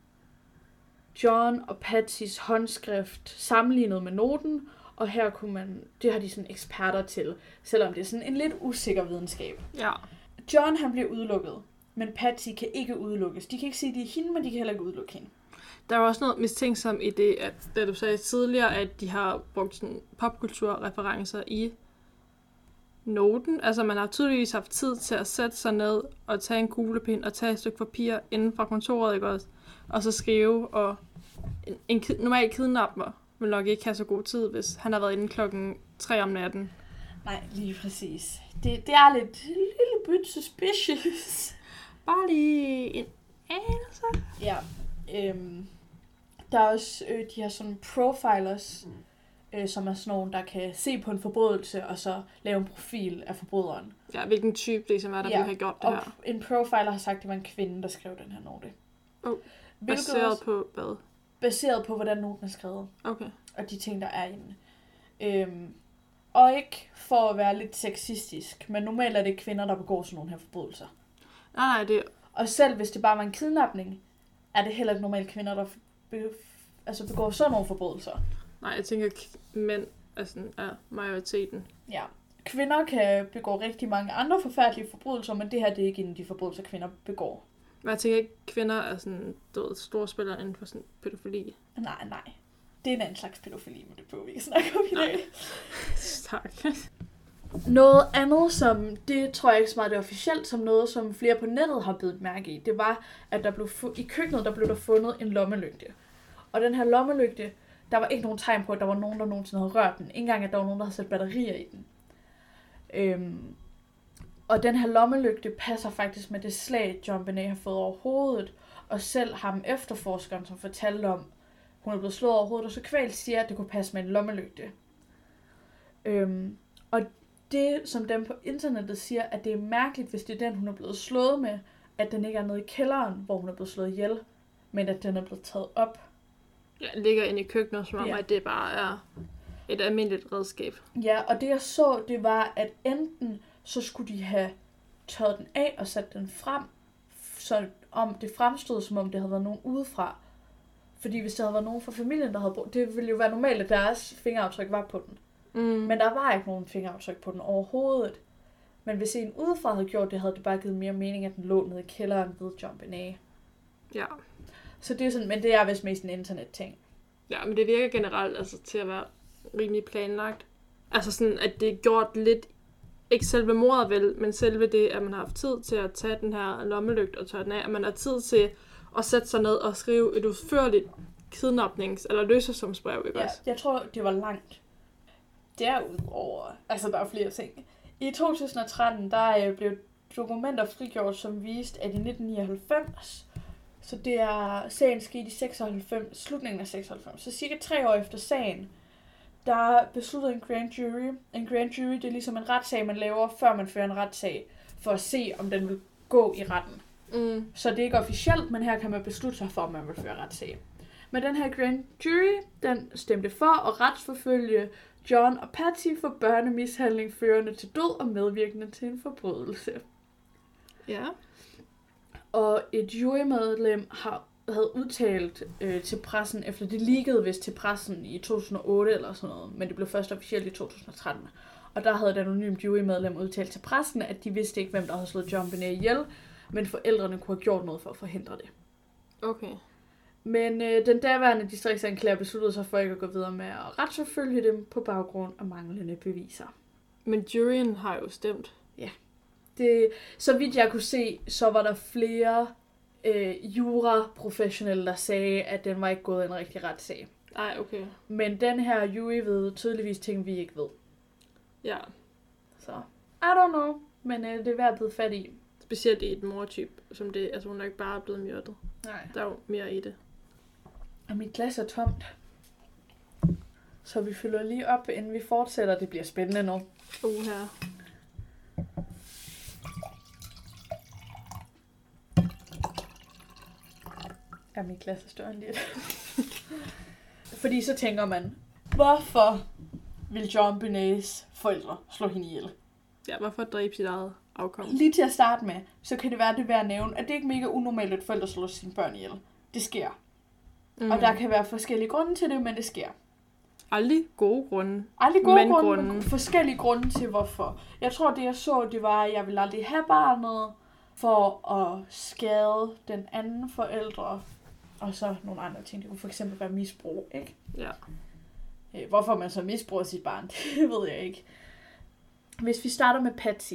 John og Patsys håndskrift sammenlignet med noten, og her det har de sådan eksperter til, selvom det er sådan en lidt usikker videnskab. Ja. John, han bliver udelukket, men Patsy kan ikke udelukkes. De kan ikke sige, at det er hende, men de kan heller ikke udelukke hende. Der er også noget mistænksomt i det, at da du sagde tidligere, at de har brugt sådan popkulturreferencer i noten. Altså man har tydeligvis haft tid til at sætte sig ned og tage en kuglepind og tage et stykke papir inden fra kontoret, ikke også? Og så skrive, og en normal kidnapper vil nok ikke have så god tid, hvis han har været inde 3:00 om natten. Nej, lige præcis. Det er lidt lille bit suspicious. Bare lige en anelse. Ja. Der er også de her sådan profilers, som er sådan nogle, der kan se på en forbrydelse, og så lave en profil af forbryderen. Ja, hvilken type ligesom er, der ville have gjort det her. Og en profiler har sagt, at det var en kvinde, der skrev den her note. Baseret på hvad? Baseret på, hvordan noten er skrevet. Okay. Og de ting, der er inde. Og ikke for at være lidt sexistisk, men normalt er det kvinder, der begår sådan nogle her forbrydelser. Nej, det... Og selv hvis det bare var en kidnapning, er det heller ikke normalt kvinder, der begår sådan nogle forbrydelser. Nej, jeg tænker, mænd er majoriteten. Ja. Kvinder kan begå rigtig mange andre forfærdelige forbrydelser, men det her det er ikke en af de forbrydelser, kvinder begår. Men jeg tænker ikke, kvinder er sådan, store spillere inden for sådan pædofili. Nej. Det er en anden slags pædofili, men det behøver vi ikke snakke om i dag. Tak. Noget andet, som det tror jeg ikke så meget det er officielt, som noget, som flere på nettet har bidt mærke i, det var, at i køkkenet, der blev der fundet en lommelygte. Og den her lommelygte, der var ikke nogen tegn på, at der var nogen, der nogensinde havde rørt den. Ikke engang, at der var nogen, der havde sat batterier i den. Og den her lommelygte passer faktisk med det slag, JonBenet har fået over hovedet. Og selv ham efterforskeren, som fortalte om, hun er blevet slået over hovedet, og så kvalt siger, at det kunne passe med en lommelygte. Og det, som dem på internettet siger, at det er mærkeligt, hvis det er den, hun er blevet slået med, at den ikke er nede i kælderen, hvor hun er blevet slået ihjel, men at den er blevet taget op. Ja, ligger inde i køkkenet, som om, at det bare er et almindeligt redskab. Ja, og det jeg så, det var, at enten så skulle de have tørret den af og sat den frem, så om det fremstod, som om det havde været nogen udefra. Fordi hvis der havde været nogen fra familien, der havde brugt, det ville jo være normalt, at deres fingeraftryk var på den. Men der var ikke nogen fingeraftryk på den overhovedet. Men hvis en udefra havde gjort det, havde det bare givet mere mening, at den lå nede i kælderen ved JonBenet. Ja. Så det er sådan, men det er vist mest en internet-ting. Ja, men det virker generelt til at være rimelig planlagt. Altså sådan, at det er gjort lidt ikke selve mordet vel, men selve det, at man har haft tid til at tage den her lommelygt og tørre den af, at man har tid til at sætte sig ned og skrive et udførligt kidnapnings- eller løsesumsbrev, ikke også? Jeg tror, det var langt. Derudover, altså der er flere ting. I 2013, der blev dokumenter frigjort, som viste, at i 1999, så det er sagen skete i 96, slutningen af 96, så cirka 3 år efter sagen, der besluttede en grand jury. En grand jury, det er ligesom en retssag, man laver, før man fører en retssag, for at se, om den vil gå i retten. Så det er ikke officielt, men her kan man beslutte sig for, om man vil føre retssag. Men den her grand jury, den stemte for at retsforfølge John og Patsy for børnemishandling førende til død og medvirkende til en forbrydelse. Ja. Og et jurymedlem havde udtalt til pressen, efter det leakede vist til pressen i 2008 eller sådan noget, men det blev først officielt i 2013. Og der havde et anonymt jurymedlem udtalt til pressen, at de vidste ikke, hvem der havde slået John Benet ihjel, men forældrene kunne have gjort noget for at forhindre det. Okay. Men den daværende distriktsanklager besluttede sig for ikke at gå videre med at retsforfølge dem på baggrund af manglende beviser. Men juryen har jo stemt. Ja. Så vidt jeg kunne se, så var der flere jura-professionelle, der sagde, at den var ikke gået en rigtig retssag. Nej, okay. Men den her jury ved tydeligvis ting, vi ikke ved. Ja. Så, I don't know, men det er værd at blive fat i. Specielt i et mortype, som det, altså hun er ikke bare blevet myrdet. Nej. Der er jo mere i det. Og mit glas er tomt. Så vi fylder lige op, inden vi fortsætter. Det bliver spændende nu. Her. Ja, mit glas er større end lidt. Fordi så tænker man, hvorfor vil John Benets forældre slå hende ihjel? Ja, hvorfor dræbe sit eget afkom? Lige til at starte med, så kan det være, det værd at nævne, at det ikke er mega unormalt, at forældre slår sine børn ihjel. Det sker. Og der kan være forskellige grunde til det, men det sker. Aldrig gode grunde. Aldrig gode grunde, men forskellige grunde til hvorfor. Jeg tror, det jeg så, det var, at jeg ville aldrig have barnet for at skade den anden forældre. Og så nogle andre ting. Det kunne for eksempel være misbrug, ikke? Ja. Hvorfor man så misbruger sit barn, det ved jeg ikke. Hvis vi starter med Patsy.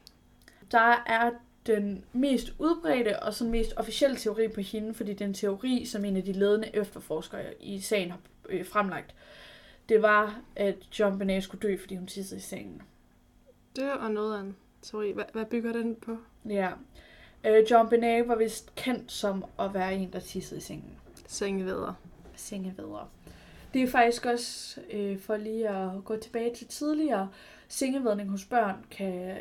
Der er den mest udbredte og sådan mest officielle teori på hende, fordi den teori, som en af de ledende efterforskere i sagen har fremlagt, det var, at John Benet skulle dø, fordi hun tissede i sengen. Det var noget af en teori. Hvad bygger den på? Ja. John Benet var vist kendt som at være en, der tissede i sengen. Sengevædder. Det er faktisk også, for lige at gå tilbage til tidligere, sengevædning hos børn kan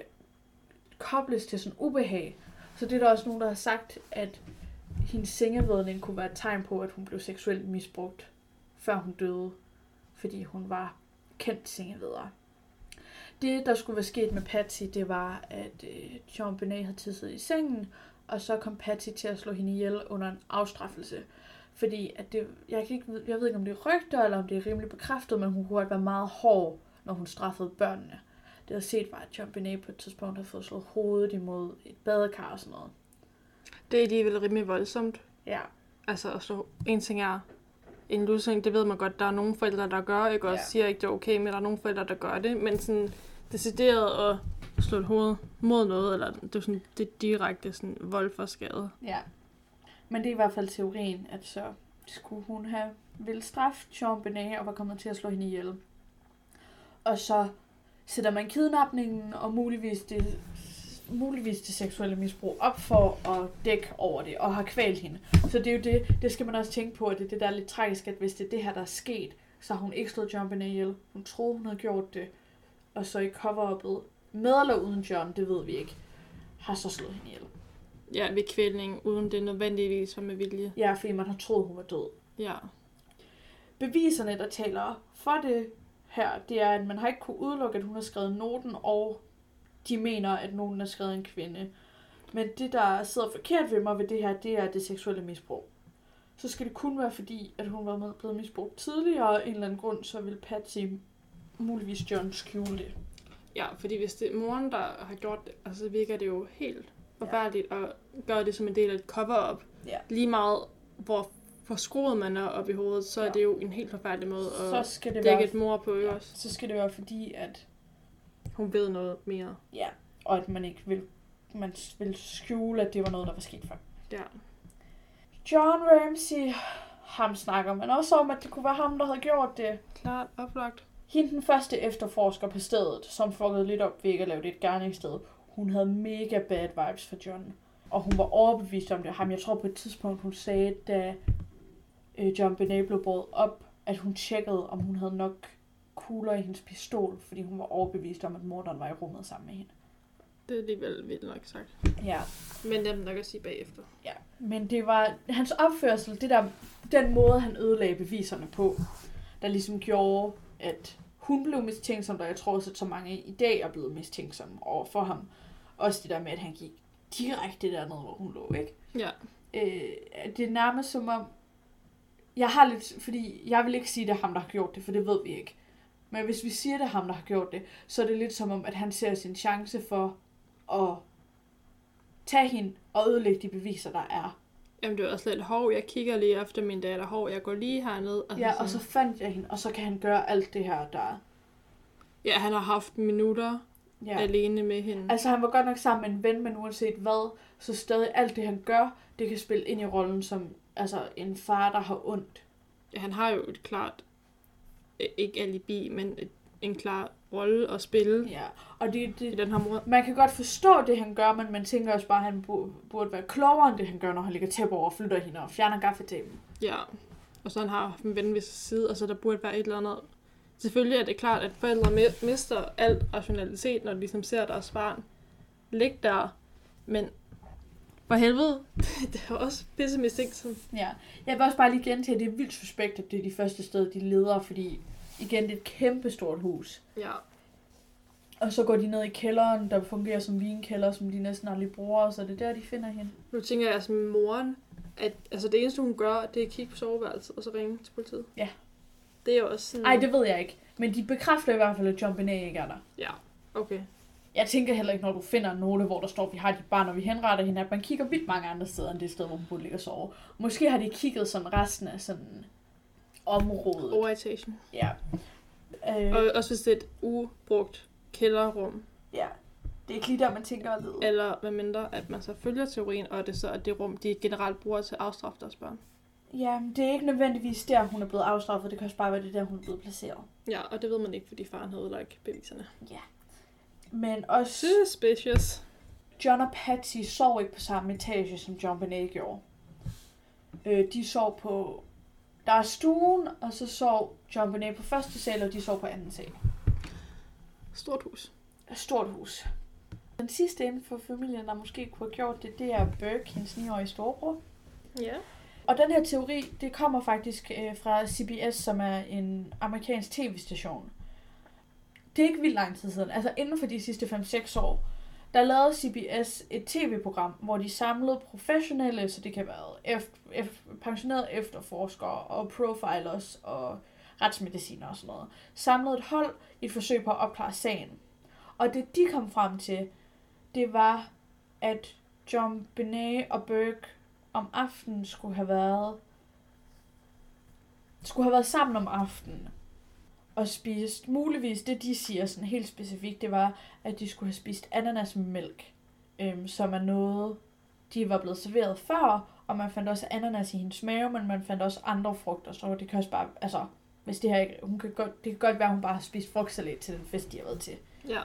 kobles til sådan ubehag. Så det er der også nogen, der har sagt, at hendes sengevædning kunne være et tegn på, at hun blev seksuelt misbrugt, før hun døde, fordi hun var kendt sengevædder. Det, der skulle være sket med Patsy, det var, at John Benet havde tisset i sengen, og så kom Patsy til at slå hende ihjel under en afstraffelse. Fordi at det, jeg ved ikke, om det er rygter, eller om det er rimelig bekræftet, men hun kunne godt være meget hård, når hun straffede børnene. Det jeg set var, at John Benet på et tidspunkt havde fået slået hovedet imod et badekar og sådan noget. Det er alligevel rimelig voldsomt. Ja. Altså at slå en ting er en lussing, det ved man godt, der er nogle forældre, der gør, ikke? Og siger ikke, det er okay, men der er nogle forældre, der gør det. Men sådan decideret at slå et hoved mod noget, eller det er sådan det direkte sådan vold for skade. Ja. Men det er i hvert fald teorien, at så skulle hun have ville straffe John Benet og var kommet til at slå hende ihjel. Og så sætter man kidnapningen og muligvis det seksuelle misbrug op for at dække over det og har kvalt hende. Så det er jo det skal man også tænke på, at det er det, der er lidt tragisk, at hvis det er det her, der er sket, så har hun ikke slået John Benet ihjel. Hun troede, hun havde gjort det, og så i cover-up'et, med eller uden John, det ved vi ikke, har så slået hende ihjel. Ja, ved kvælning, uden det nødvendigvis var med vilje. Ja, fordi man har troet, hun var død. Ja. Beviserne, der taler for det her, det er, at man har ikke kunne udelukke, at hun har skrevet noten, og de mener, at noten er skrevet en kvinde. Men det, der sidder forkert ved mig ved det her, det er det seksuelle misbrug. Så skal det kun være fordi, at hun var blevet misbrugt tidligere, og af en eller anden grund, så vil Patsy muligvis John skjule det. Ja, fordi hvis det er moren, der har gjort det, altså, så virker det jo helt forfærdeligt at gøre det som en del af et cover-up. Ja. Lige meget, hvor forskruet man er op i hovedet, så er det jo en helt forfærdelig måde at dække et mor på. Ja. Så skal det være fordi, at Hun ved noget mere. Ja, og at man ikke vil skjule, at det var noget, der var sket før. Ja. John Ramsey, ham snakker man også om, at det kunne være ham, der havde gjort det. Klart, oplagt. Hende den første efterforsker på stedet, som fuckede lidt op ved ikke at lave det et gerningssted, hun havde mega bad vibes for John. Og hun var overbevist om det. Ham, jeg tror på et tidspunkt, hun sagde, da JonBenét blev båret op, at hun tjekkede, om hun havde nok kugler i hendes pistol, fordi hun var overbevist om, at morderen var i rummet sammen med hende. Det er alligevel vildt nok sagt. Ja. Men nemt nok at sige bagefter. Ja, men det var hans opførsel, den måde, han ødelagde beviserne på, der ligesom gjorde, at hun blev mistænksom, og jeg tror også, at så mange i dag er blevet mistænksomme over for ham. Også det der med, at han gik direkte dernede, hvor hun lå, ikke? Ja. Det er nærmest som om, jeg har lidt, fordi jeg vil ikke sige, at det er ham, der har gjort det, for det ved vi ikke. Men hvis vi siger, at det er ham, der har gjort det, så er det lidt som om, at han ser sin chance for at tage hende og ødelægge de beviser, der er. Jamen det var også lidt hov, jeg kigger lige efter min datter, hov, jeg går lige herned. Og så fandt jeg hende, og så kan han gøre alt det her, der... Ja, han har haft minutter alene med hende. Altså han var godt nok sammen med en ven, men uanset hvad, så stadig alt det, han gør, det kan spille ind i rollen som en far, der har ondt. Ja, han har jo et klart, ikke alibi, men en klar rolle at spille. Ja, og det i den her måde. Man kan godt forstå det, han gør, men man tænker også bare, at han burde være klogere end det, han gør, når han ligger tæppe over og flytter hende og fjerner gaffetapen. Ja, og så han har en ven ved sin side, og så der burde være et eller andet. Selvfølgelig er det klart, at forældre mister alt rationalitet, når de ligesom ser deres barn ligge der, men for helvede, det er også pisse mistænksomt. Ja, jeg vil også bare lige gentage, at det er vildt suspekt, at det er de første steder, de leder, fordi igen, det er et kæmpestort hus. Ja. Og så går de ned i kælderen, der fungerer som vinkælder, som de næsten aldrig bruger, så det er der, de finder hende. Nu tænker jeg som moren, at altså det eneste, hun gør, det er at kigge på soveværelset, og så ringe til politiet. Ja. Det er jo også sådan... Nej, det ved jeg ikke. Men de bekræfter i hvert fald, at JonBenét ikke er der. Ja, okay. Jeg tænker heller ikke, når du finder en note, hvor der står, at vi har dit barn, og vi henretter hende, at man kigger vildt mange andre steder, end det sted, hvor hun burde ligge og sove. Måske har de kigget sådan resten af sådan området. Overetagen. Ja. Og også hvis det er et ubrugt kælderrum. Ja. Det er ikke lige der, man tænker at lede. Eller hvad mindre, at man så følger teorien, og det så er det rum, de generelt bruger til at afstraffe deres børn. Ja, det er ikke nødvendigvis der, hun er blevet afstraffet. Det kan også bare være det der, hun er blevet placeret. Ja, og det ved man ikke, fordi faren havde ødelagt beviserne. Ja. Men også... Suspicious. John og Patsy sov ikke på samme etage, som JonBenét gjorde. De sov på... Der er stuen, og så sov JonBenét på første sal, og de sov på anden sal. Stort hus. Stort hus. Den sidste inden for familien, der måske kunne have gjort det, det er Burke, hendes 9-årige storebror. Ja. Og den her teori, det kommer faktisk fra CBS, som er en amerikansk tv-station. Det er ikke vildt lang tid siden. Altså inden for de sidste 5-6 år, der lavede CBS et tv-program, hvor de samlede professionelle, så det kan være pensionerede efterforskere og profilers og retsmediciner og sådan noget. Samlede et hold i et forsøg på at opklare sagen. Og det de kom frem til, det var, at JonBenét og Burke om aftenen skulle have været sammen om aftenen og spist, muligvis det de siger sådan helt specifikt, det var, at de skulle have spist ananas med mælk, som er noget, de var blevet serveret før, og man fandt også ananas i hendes mave, men man fandt også andre frugter, så det kan også bare, altså, hvis det her ikke, det kan godt være, hun bare har spist frugtsalat til den fest, de har været til. Ja.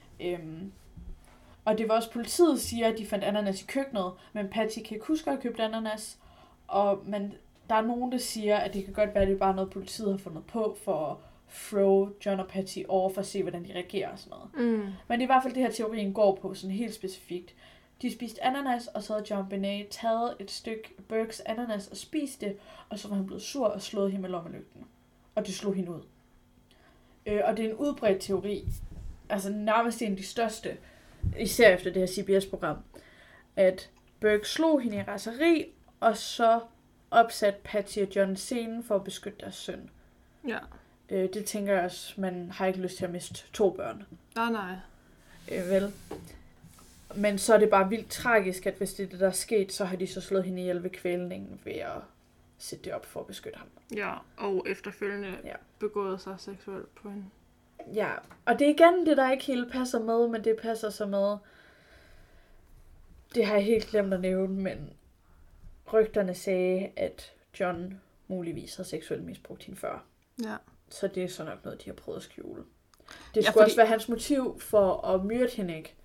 Og det var også, politiet siger, at de fandt ananas i køkkenet, men Patsy kan ikke huske at have købt ananas, men der er nogen, der siger, at det kan godt være, at det er bare noget, politiet har fundet på for at throw John og Patsy over for at se, hvordan de reagerer og sådan noget. Mm. Men det er i hvert fald det her teorien går på, sådan helt specifikt. De spiste ananas, og så havde JonBenét taget et stykke Burkes ananas og spist det, og så var han blevet sur og slået hende med lommelygten. Og det slog hende ud. Og det er en udbredt teori, altså nærmest en af de største, især efter det her CBS-program, at Burke slog hende i raseri, og så opsatte Patsy og John scenen for at beskytte deres søn. Ja. Det tænker jeg også, man har ikke lyst til at miste 2 børn. Nej. Vel. Men så er det bare vildt tragisk, at hvis det er det, der er sket, så har de så slået hende ihjel ved kvælningen ved at sætte det op for at beskytte ham. Ja, og efterfølgende begået sig seksuelt på hende. Ja, og det er igen det, der ikke helt passer med, men det passer så med. Det har jeg helt glemt at nævne, men rygterne sagde, at John muligvis har seksuelt misbrugt hende før. Ja. Så det er så nok noget, de har prøvet at skjule. Det skulle også være hans motiv for at myrde hende, ikke?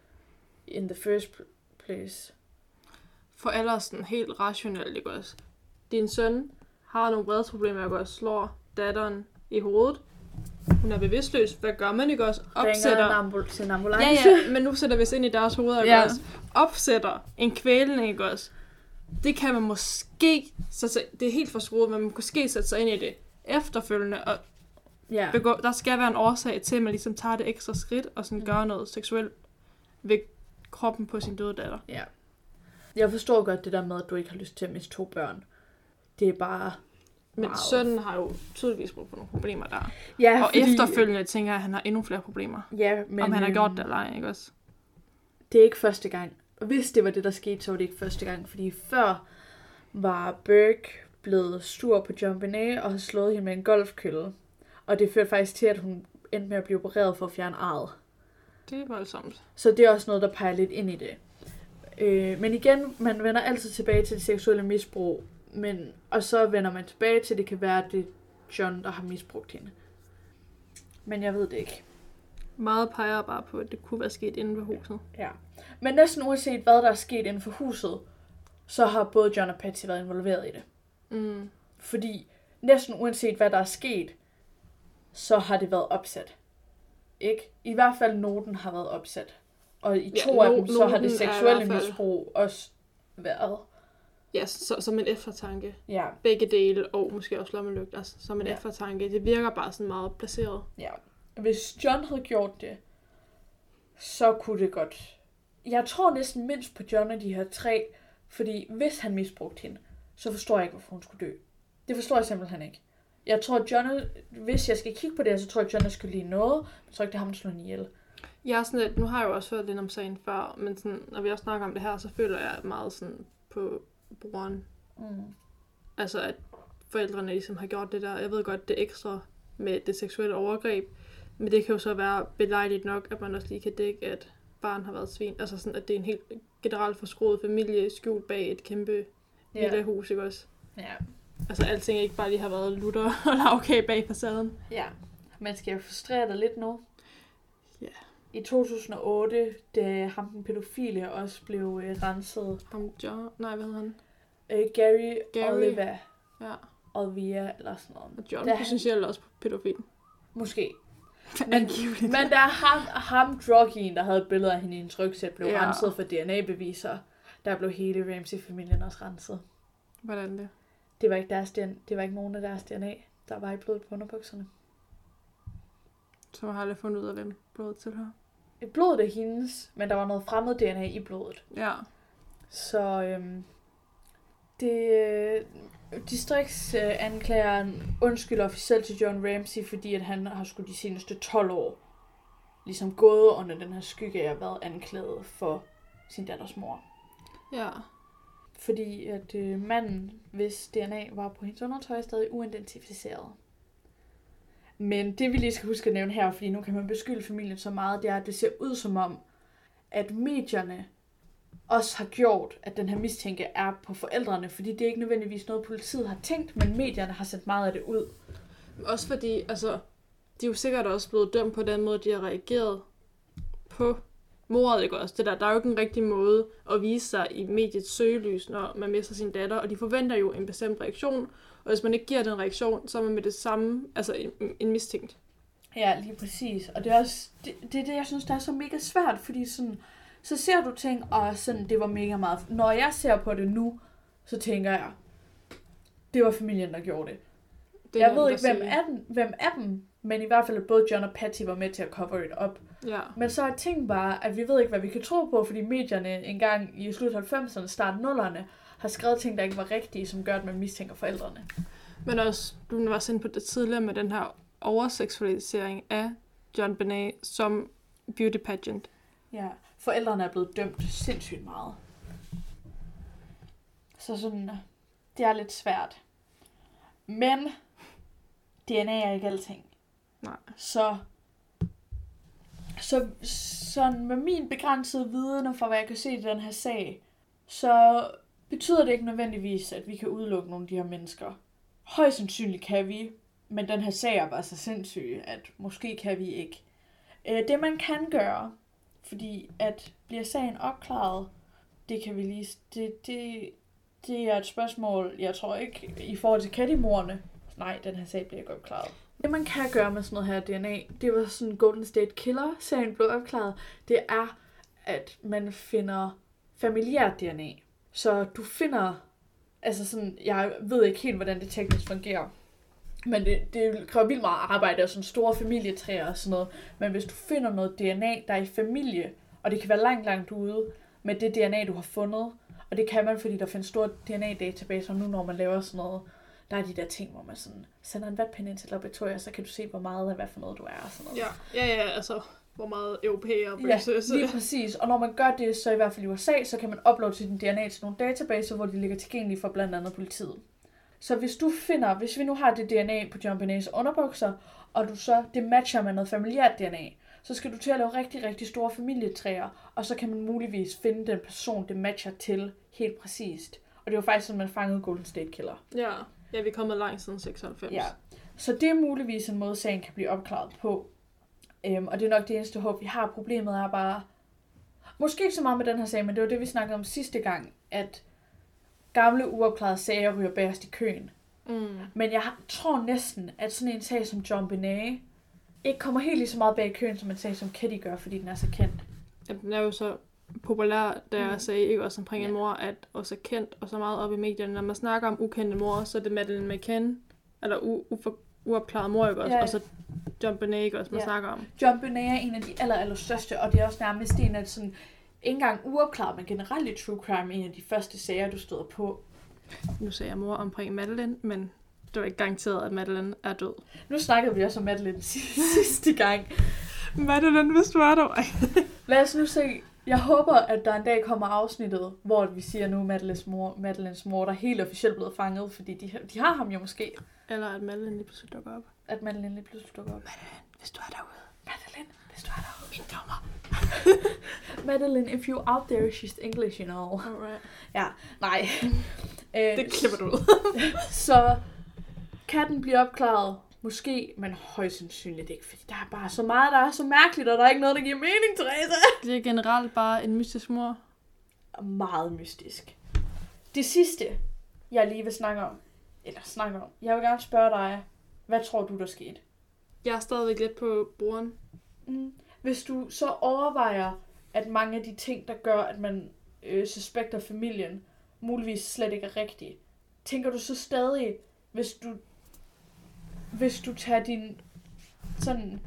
In the first place. For ellers sådan helt rationelt, ikke også? Din søn har nogle vredsproblemer, ikke også? Slår datteren i hovedet. Hun er bevidstløs. Hvad gør man, ikke også? Opsætter til en ambulance. Ja, men nu sætter vi os ind i deres hoveder, ikke også? Opsætter en kvælning, ikke også? Det kan man måske... det er helt forskruet, men man måske sætte sig ind i det efterfølgende, og der skal være en årsag til, at man ligesom tager det ekstra skridt, og sådan gør noget seksuelt ved kroppen på sin døde datter. Ja. Jeg forstår godt det der med, at du ikke har lyst til at miste 2 børn. Det er bare... Men sønnen har jo tydeligvis brug for nogle problemer der. Ja, og efterfølgende tænker jeg, at han har endnu flere problemer. Ja, men... Om han har gjort det eller ej, ikke også? Det er ikke første gang. Hvis det var det, der skete, så var det ikke første gang. Fordi før var Burke blevet stur på JonBenét og havde slået hende med en golfkølle. Og det førte faktisk til, at hun endte med at blive opereret for at fjerne arret. Det er voldsomt. Så det er også noget, der peger lidt ind i det. Men igen, man vender altid tilbage til det seksuelle misbrug. Og så vender man tilbage til, at det kan være, at det er John, der har misbrugt hende. Men jeg ved det ikke. Meget peger bare på, at det kunne være sket inden for huset. Ja. Men næsten uanset hvad der er sket inden for huset, så har både John og Patsy været involveret i det. Mm. Fordi næsten uanset hvad der er sket, så har det været opsat. Ikke? I hvert fald noten har været opsat. Og i 2 af dem, så har det seksuelle misbrug også været. Ja, som en eftertanke. Ja. Begge dele, og måske også lommelygter, altså, som en eftertanke. Det virker bare sådan meget placeret. Ja. Hvis John havde gjort det, så kunne det godt. Jeg tror næsten mindst på John af de her 3, fordi hvis han misbrugte hende, så forstår jeg ikke, hvorfor hun skulle dø. Det forstår jeg simpelthen ikke. Jeg tror, John, hvis jeg skal kigge på det, så tror jeg, John skulle lide noget, men jeg tror ikke, det er ham, der slår hende ihjel. Ja, sådan at, nu har jeg jo også hørt lidt om sagen før, men sådan, når vi også snakker om det her, så føler jeg meget sådan på broren. Altså, at forældrene ligesom har gjort det der. Jeg ved godt, det ekstra med det seksuelle overgreb, men det kan jo så være belejligt nok, at man også lige kan dække, at barn har været svin. Altså sådan, at det er en helt generelt forskruet familie, skjult bag et kæmpe lille hus, ikke også? Ja. Altså, alting ikke bare lige har været lutter og lavkage bag facaden. Ja. Man skal jo frustrere dig lidt nu. Ja. I 2008, da ham den pædofile også blev renset. John? Nej, hvad hedder han? Gary. Oliver. Ja. Olivia, eller sådan noget. Og John er potentielt også pædofil. Måske. Men der er ham druggien, der havde et billede af hende i en tryksæt, blev renset for DNA-beviser. Der blev hele Ramsey-familien også renset. Hvordan det? Det var ikke nogen af deres DNA, der var i blodet på underbukserne. Så har aldrig fundet ud af, hvem blodet tilhører. Blodet er hendes, men der var noget fremmed DNA i blodet. Ja. Så distriktsanklageren undskylder officielt til John Ramsey, fordi at han har sgu de seneste 12 år ligesom gået under den her skygge af at være anklaget for sin datters mor. Ja. Fordi at manden, hvis DNA var på hendes undertøj, er stadig uidentificeret. Men det vi lige skal huske at nævne her, fordi nu kan man beskylde familien så meget, det er, at det ser ud som om, at medierne også har gjort, at den her mistænke er på forældrene, fordi det er ikke nødvendigvis noget, politiet har tænkt, men medierne har sendt meget af det ud. Også fordi, altså, de er jo sikkert også blevet dømt på den måde, de har reageret på mordet, ikke også? Der er jo ikke en rigtig måde at vise sig i mediets søgelys, når man mister sin datter, og de forventer jo en bestemt reaktion, og hvis man ikke giver den reaktion, så er man med det samme, altså en mistænkt. Ja, lige præcis. Og det er også det, jeg synes, der er så mega svært, fordi sådan, så ser du ting, og sådan, det var mega meget. Når jeg ser på det nu, så tænker jeg, det var familien, der gjorde det. Jeg ved ikke, hvem af dem, men i hvert fald, at både John og Patty var med til at cover it op. Ja. Men så er ting bare, at vi ved ikke, hvad vi kan tro på, fordi medierne engang i slut 90'erne, start 0'erne, har skrevet ting, der ikke var rigtige, som gør, at man mistænker forældrene. Men også, du var sendt på det tidligere med den her overseksualisering af JonBenét som beauty pageant. Ja, forældrene er blevet dømt sindssygt meget. Så sådan, det er lidt svært. Men DNA er ikke alting. Nej. Så Så sådan med min begrænsede viden, og for hvad jeg kan se i den her sag, så betyder det ikke nødvendigvis, at vi kan udelukke nogle af de her mennesker. Højst sandsynligt kan vi, men den her sag er bare så sindssyg, at måske kan vi ikke. Det man kan gøre, fordi at bliver sagen opklaret, det kan vi lige... Det er et spørgsmål, jeg tror ikke, i forhold til Katie-mordene. Nej, den her sag bliver ikke opklaret. Det man kan gøre med sådan noget her DNA, det var sådan Golden State Killer-sagen blev opklaret, det er, at man finder familiært DNA. Så du finder, altså sådan, jeg ved ikke helt, hvordan det teknisk fungerer, men det kræver vildt meget arbejde og sådan store familietræer og sådan noget. Men hvis du finder noget DNA, der er i familie, og det kan være langt ude med det DNA, du har fundet, og det kan man, fordi der findes store DNA-databaser nu, når man laver sådan noget. Der er de der ting, hvor man sådan sender en vatpind ind til laboratoriet, så kan du se, hvor meget af hvad for noget du er og sådan noget. Ja, altså hvor meget europæer versus. Ja, lige præcis. Og når man gør det, så i hvert fald i USA, så kan man uploade sin DNA til nogle databaser, hvor de ligger tilgængelige for blandt andet politiet. Så hvis vi nu har det DNA på John Benets underbukser, og det matcher med noget familiært DNA, så skal du til at lave rigtig, rigtig store familietræer, og så kan man muligvis finde den person, det matcher til helt præcist. Og det var faktisk sådan, man fangede Golden State Killer. Ja, vi er kommet langt siden 96. Ja, så det er muligvis en måde, sagen kan blive opklaret på. Og det er nok det eneste håb, vi har. Problemet er bare, måske ikke så meget med den her sag, men det var det, vi snakkede om sidste gang, at gamle uopklarede sager ryger bagerst i køen. Men jeg tror næsten, at sådan en sag som John Benet ikke kommer helt lige så meget bag i køen, som en sag som Katie gør, fordi den er så kendt. Ja, den er jo så populær, da jeg sagde ikke også omkring en mor, at også er kendt og så meget op i medierne. Når man snakker om ukendte mor, så er det Madeleine McCann, eller uopklaret mor, ikke også? Ja. Og så John Benet, ikke også, man snakker om. John Benet er en af de allerstørste, og det er også nærmest en af sådan, ikke engang uopklaret, men generelt i true crime, en af de første sager, du støder på. Nu sagde jeg mor omkring Madeleine, men det var ikke garanteret, at Madeleine er død. Nu snakkede vi også om Madeleine sidste gang. Madeleine, hvis du er der. Lad os nu se. Jeg håber, at der en dag kommer afsnittet, hvor vi siger nu, Madeleines mor, der er helt officielt blevet fanget, fordi de har ham jo måske. Eller at Madeleine lige pludselig dukker op. Madeleine, hvis du er derude. Madeleine, hvis du er derude. Min dommer. Madeleine, if you're out there, she's English, you know. Alright. Ja, nej. Det klipper du ud. Så kan den blive opklaret? Måske, men højst sandsynligt ikke, fordi der er bare så meget, der er så mærkeligt, og der er ikke noget, der giver mening, Therese. Det er generelt bare en mystisk mor. Meget mystisk. Det sidste, jeg lige vil snakke om, jeg vil gerne spørge dig, hvad tror du, der skete? Jeg er stadigvæk lidt på broren. Hvis du så overvejer, at mange af de ting, der gør, at man suspekter familien, muligvis slet ikke er rigtige, tænker du så stadig, hvis du tager din sådan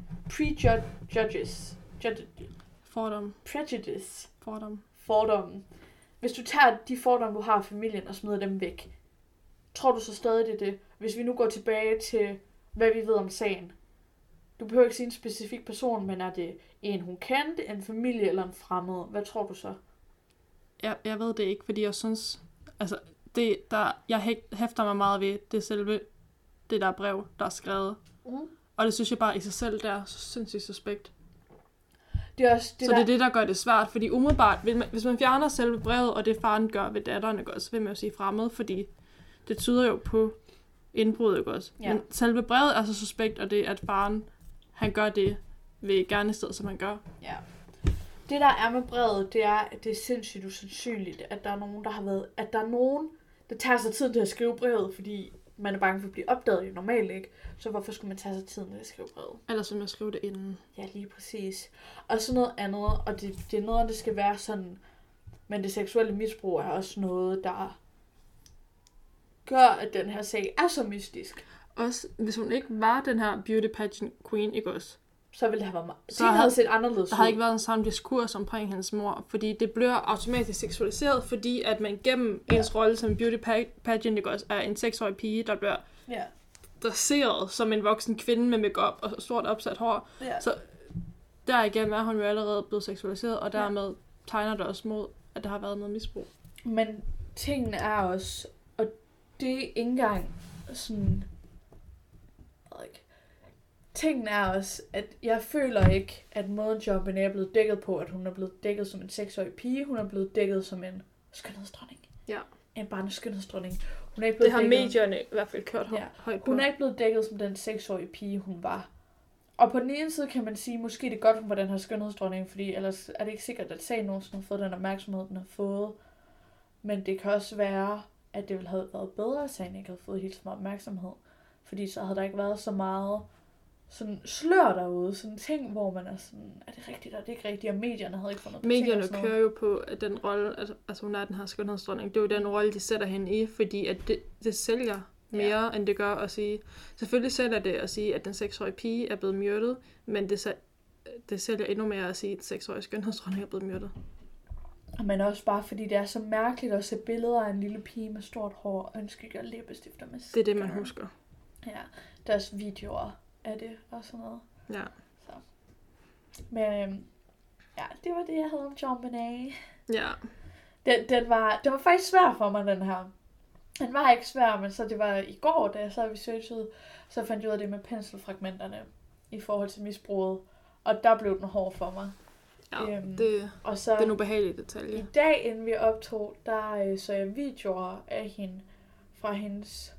fordomme. Hvis du tager de fordomme, du har af familien og smider dem væk, tror du så stadig det er det? Hvis vi nu går tilbage til, hvad vi ved om sagen. Du behøver ikke sige en specifik person, men er det en, hun kendte, en familie eller en fremmed? Hvad tror du så? Jeg ved det ikke, fordi jeg synes, altså, jeg hæfter mig meget ved det selve, det der brev, der er skrevet. Og det synes jeg bare i sig selv, der er så sindssygt suspekt. Det er også det er det, der gør det svært, fordi umiddelbart, hvis man fjerner selve brevet, og det faren gør ved datteren, ikke også, vil man jo sige fremmed, fordi det tyder jo på indbrud, ikke også. Ja. Men selve brevet er så suspekt, og det at faren, han gør det ved gerningsstedet, som han gør. Ja. Det der er med brevet, det er, at det er sindssygt usandsynligt, at der er nogen, der tager sig tid til at skrive brevet, fordi man er bange for at blive opdaget jo normalt, ikke? Så hvorfor skulle man tage sig tiden til at skrive brevet? Eller som jeg skriver det inden. Ja, lige præcis. Og så noget andet, og det er noget, der skal være sådan, men det seksuelle misbrug er også noget, der gør, at den her sag er så mystisk. Også, hvis hun ikke var den her beauty pageant queen, ikke også? Så ville det have været meget. Så havde set anderledes ud. Der havde ikke været en samme diskurs omkring hendes mor, fordi det bliver automatisk seksualiseret, fordi at man gennem ens rolle som beauty pageant, ikke også, er en 6-årig pige, der bliver dresseret som en voksen kvinde med makeup og stort opsat hår. Ja. Så derigennem er hun jo allerede blevet seksualiseret, og dermed tegner det også mod, at der har været noget misbrug. Men tingene er også, og det er ikke engang sådan, tingen er også, at jeg føler ikke, at måden JonBenét er blevet dækket på, at hun er blevet dækket som en 6-årig pige, hun er blevet dækket som en skønhedsdronning. Ja. En barneskønhedsdronning. Hun er ikke blevet det har dækket... medierne i hvert fald kørt højt på. Hun er ikke blevet dækket som den 6-årige pige, hun var. Og på den ene side kan man sige, måske det er godt, hun var den her skønhedsdronning, fordi ellers er det ikke sikkert, at sagen nogensinde har fået den opmærksomhed, den har fået. Men det kan også være, at det ville have været bedre, at sagen ikke havde fået helt så meget opmærksomhed. Fordi så havde der ikke været så meget sådan slør derude, sådan ting, hvor man er sådan, er det rigtigt, er det ikke rigtigt, og medierne havde ikke fundet på medierne kører jo på, at den rolle, altså hun er den her skønhedsdronning, det er jo den rolle, de sætter hende i, fordi at det sælger mere, end det gør at sige, selvfølgelig sælger det at sige, at den 6-årige pige er blevet myrdet, men det sælger endnu mere at sige, at den 6-årige skønhedsdronning er blevet myrdet. Men også bare fordi det er så mærkeligt at se billeder af en lille pige med stort hår og en skygge og læbestifter med det er det, man husker. Ja, deres videoer af det og sådan noget. Ja. Så. Men ja, det var det, jeg havde om JonBenét. Ja. Det var faktisk svær for mig, den her. Den var ikke svær, men så det var i går, da jeg sad og researchede, så fandt jeg ud af det med penselfragmenterne i forhold til misbruget. Og der blev den hård for mig. Ja, og så, det er en ubehagelig detalje. I dag, inden vi optog, der så jeg videoer af hende fra hendes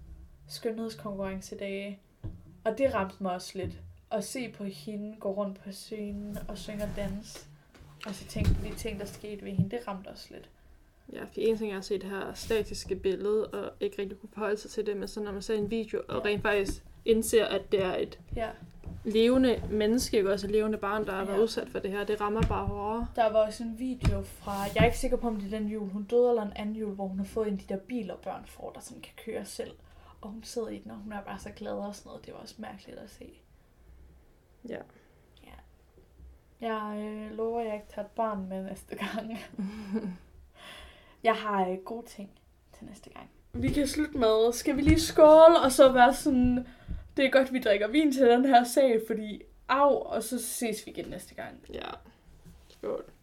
skønhedskonkurrencedage. Og det ramte mig også lidt. At se på hende gå rundt på scenen og synge og danse. Og så tænke på de ting, der skete ved hende. Det ramte også lidt. Ja, for en ting er at se det her statiske billede, og ikke rigtig kunne forholde sig til det, men så når man ser en video, og rent faktisk indser, at det er et levende menneske, ikke også et levende barn, der har været udsat for det her, det rammer bare hårdere. Der var også en video fra, jeg er ikke sikker på, om det er den jul, hun døde, eller en anden jul, hvor hun har fået en af de der biler, børn får, der sådan kan køre selv. Og hun sidder i den, og hun er bare så glad og sådan noget. Det var også mærkeligt at se. Ja. Jeg lover, at jeg ikke tager et barn med næste gang. Jeg har gode ting til næste gang. Vi kan slutte med, skal vi lige skåle, og så være sådan, det er godt, vi drikker vin til den her sag, fordi og så ses vi igen næste gang. Ja, skål.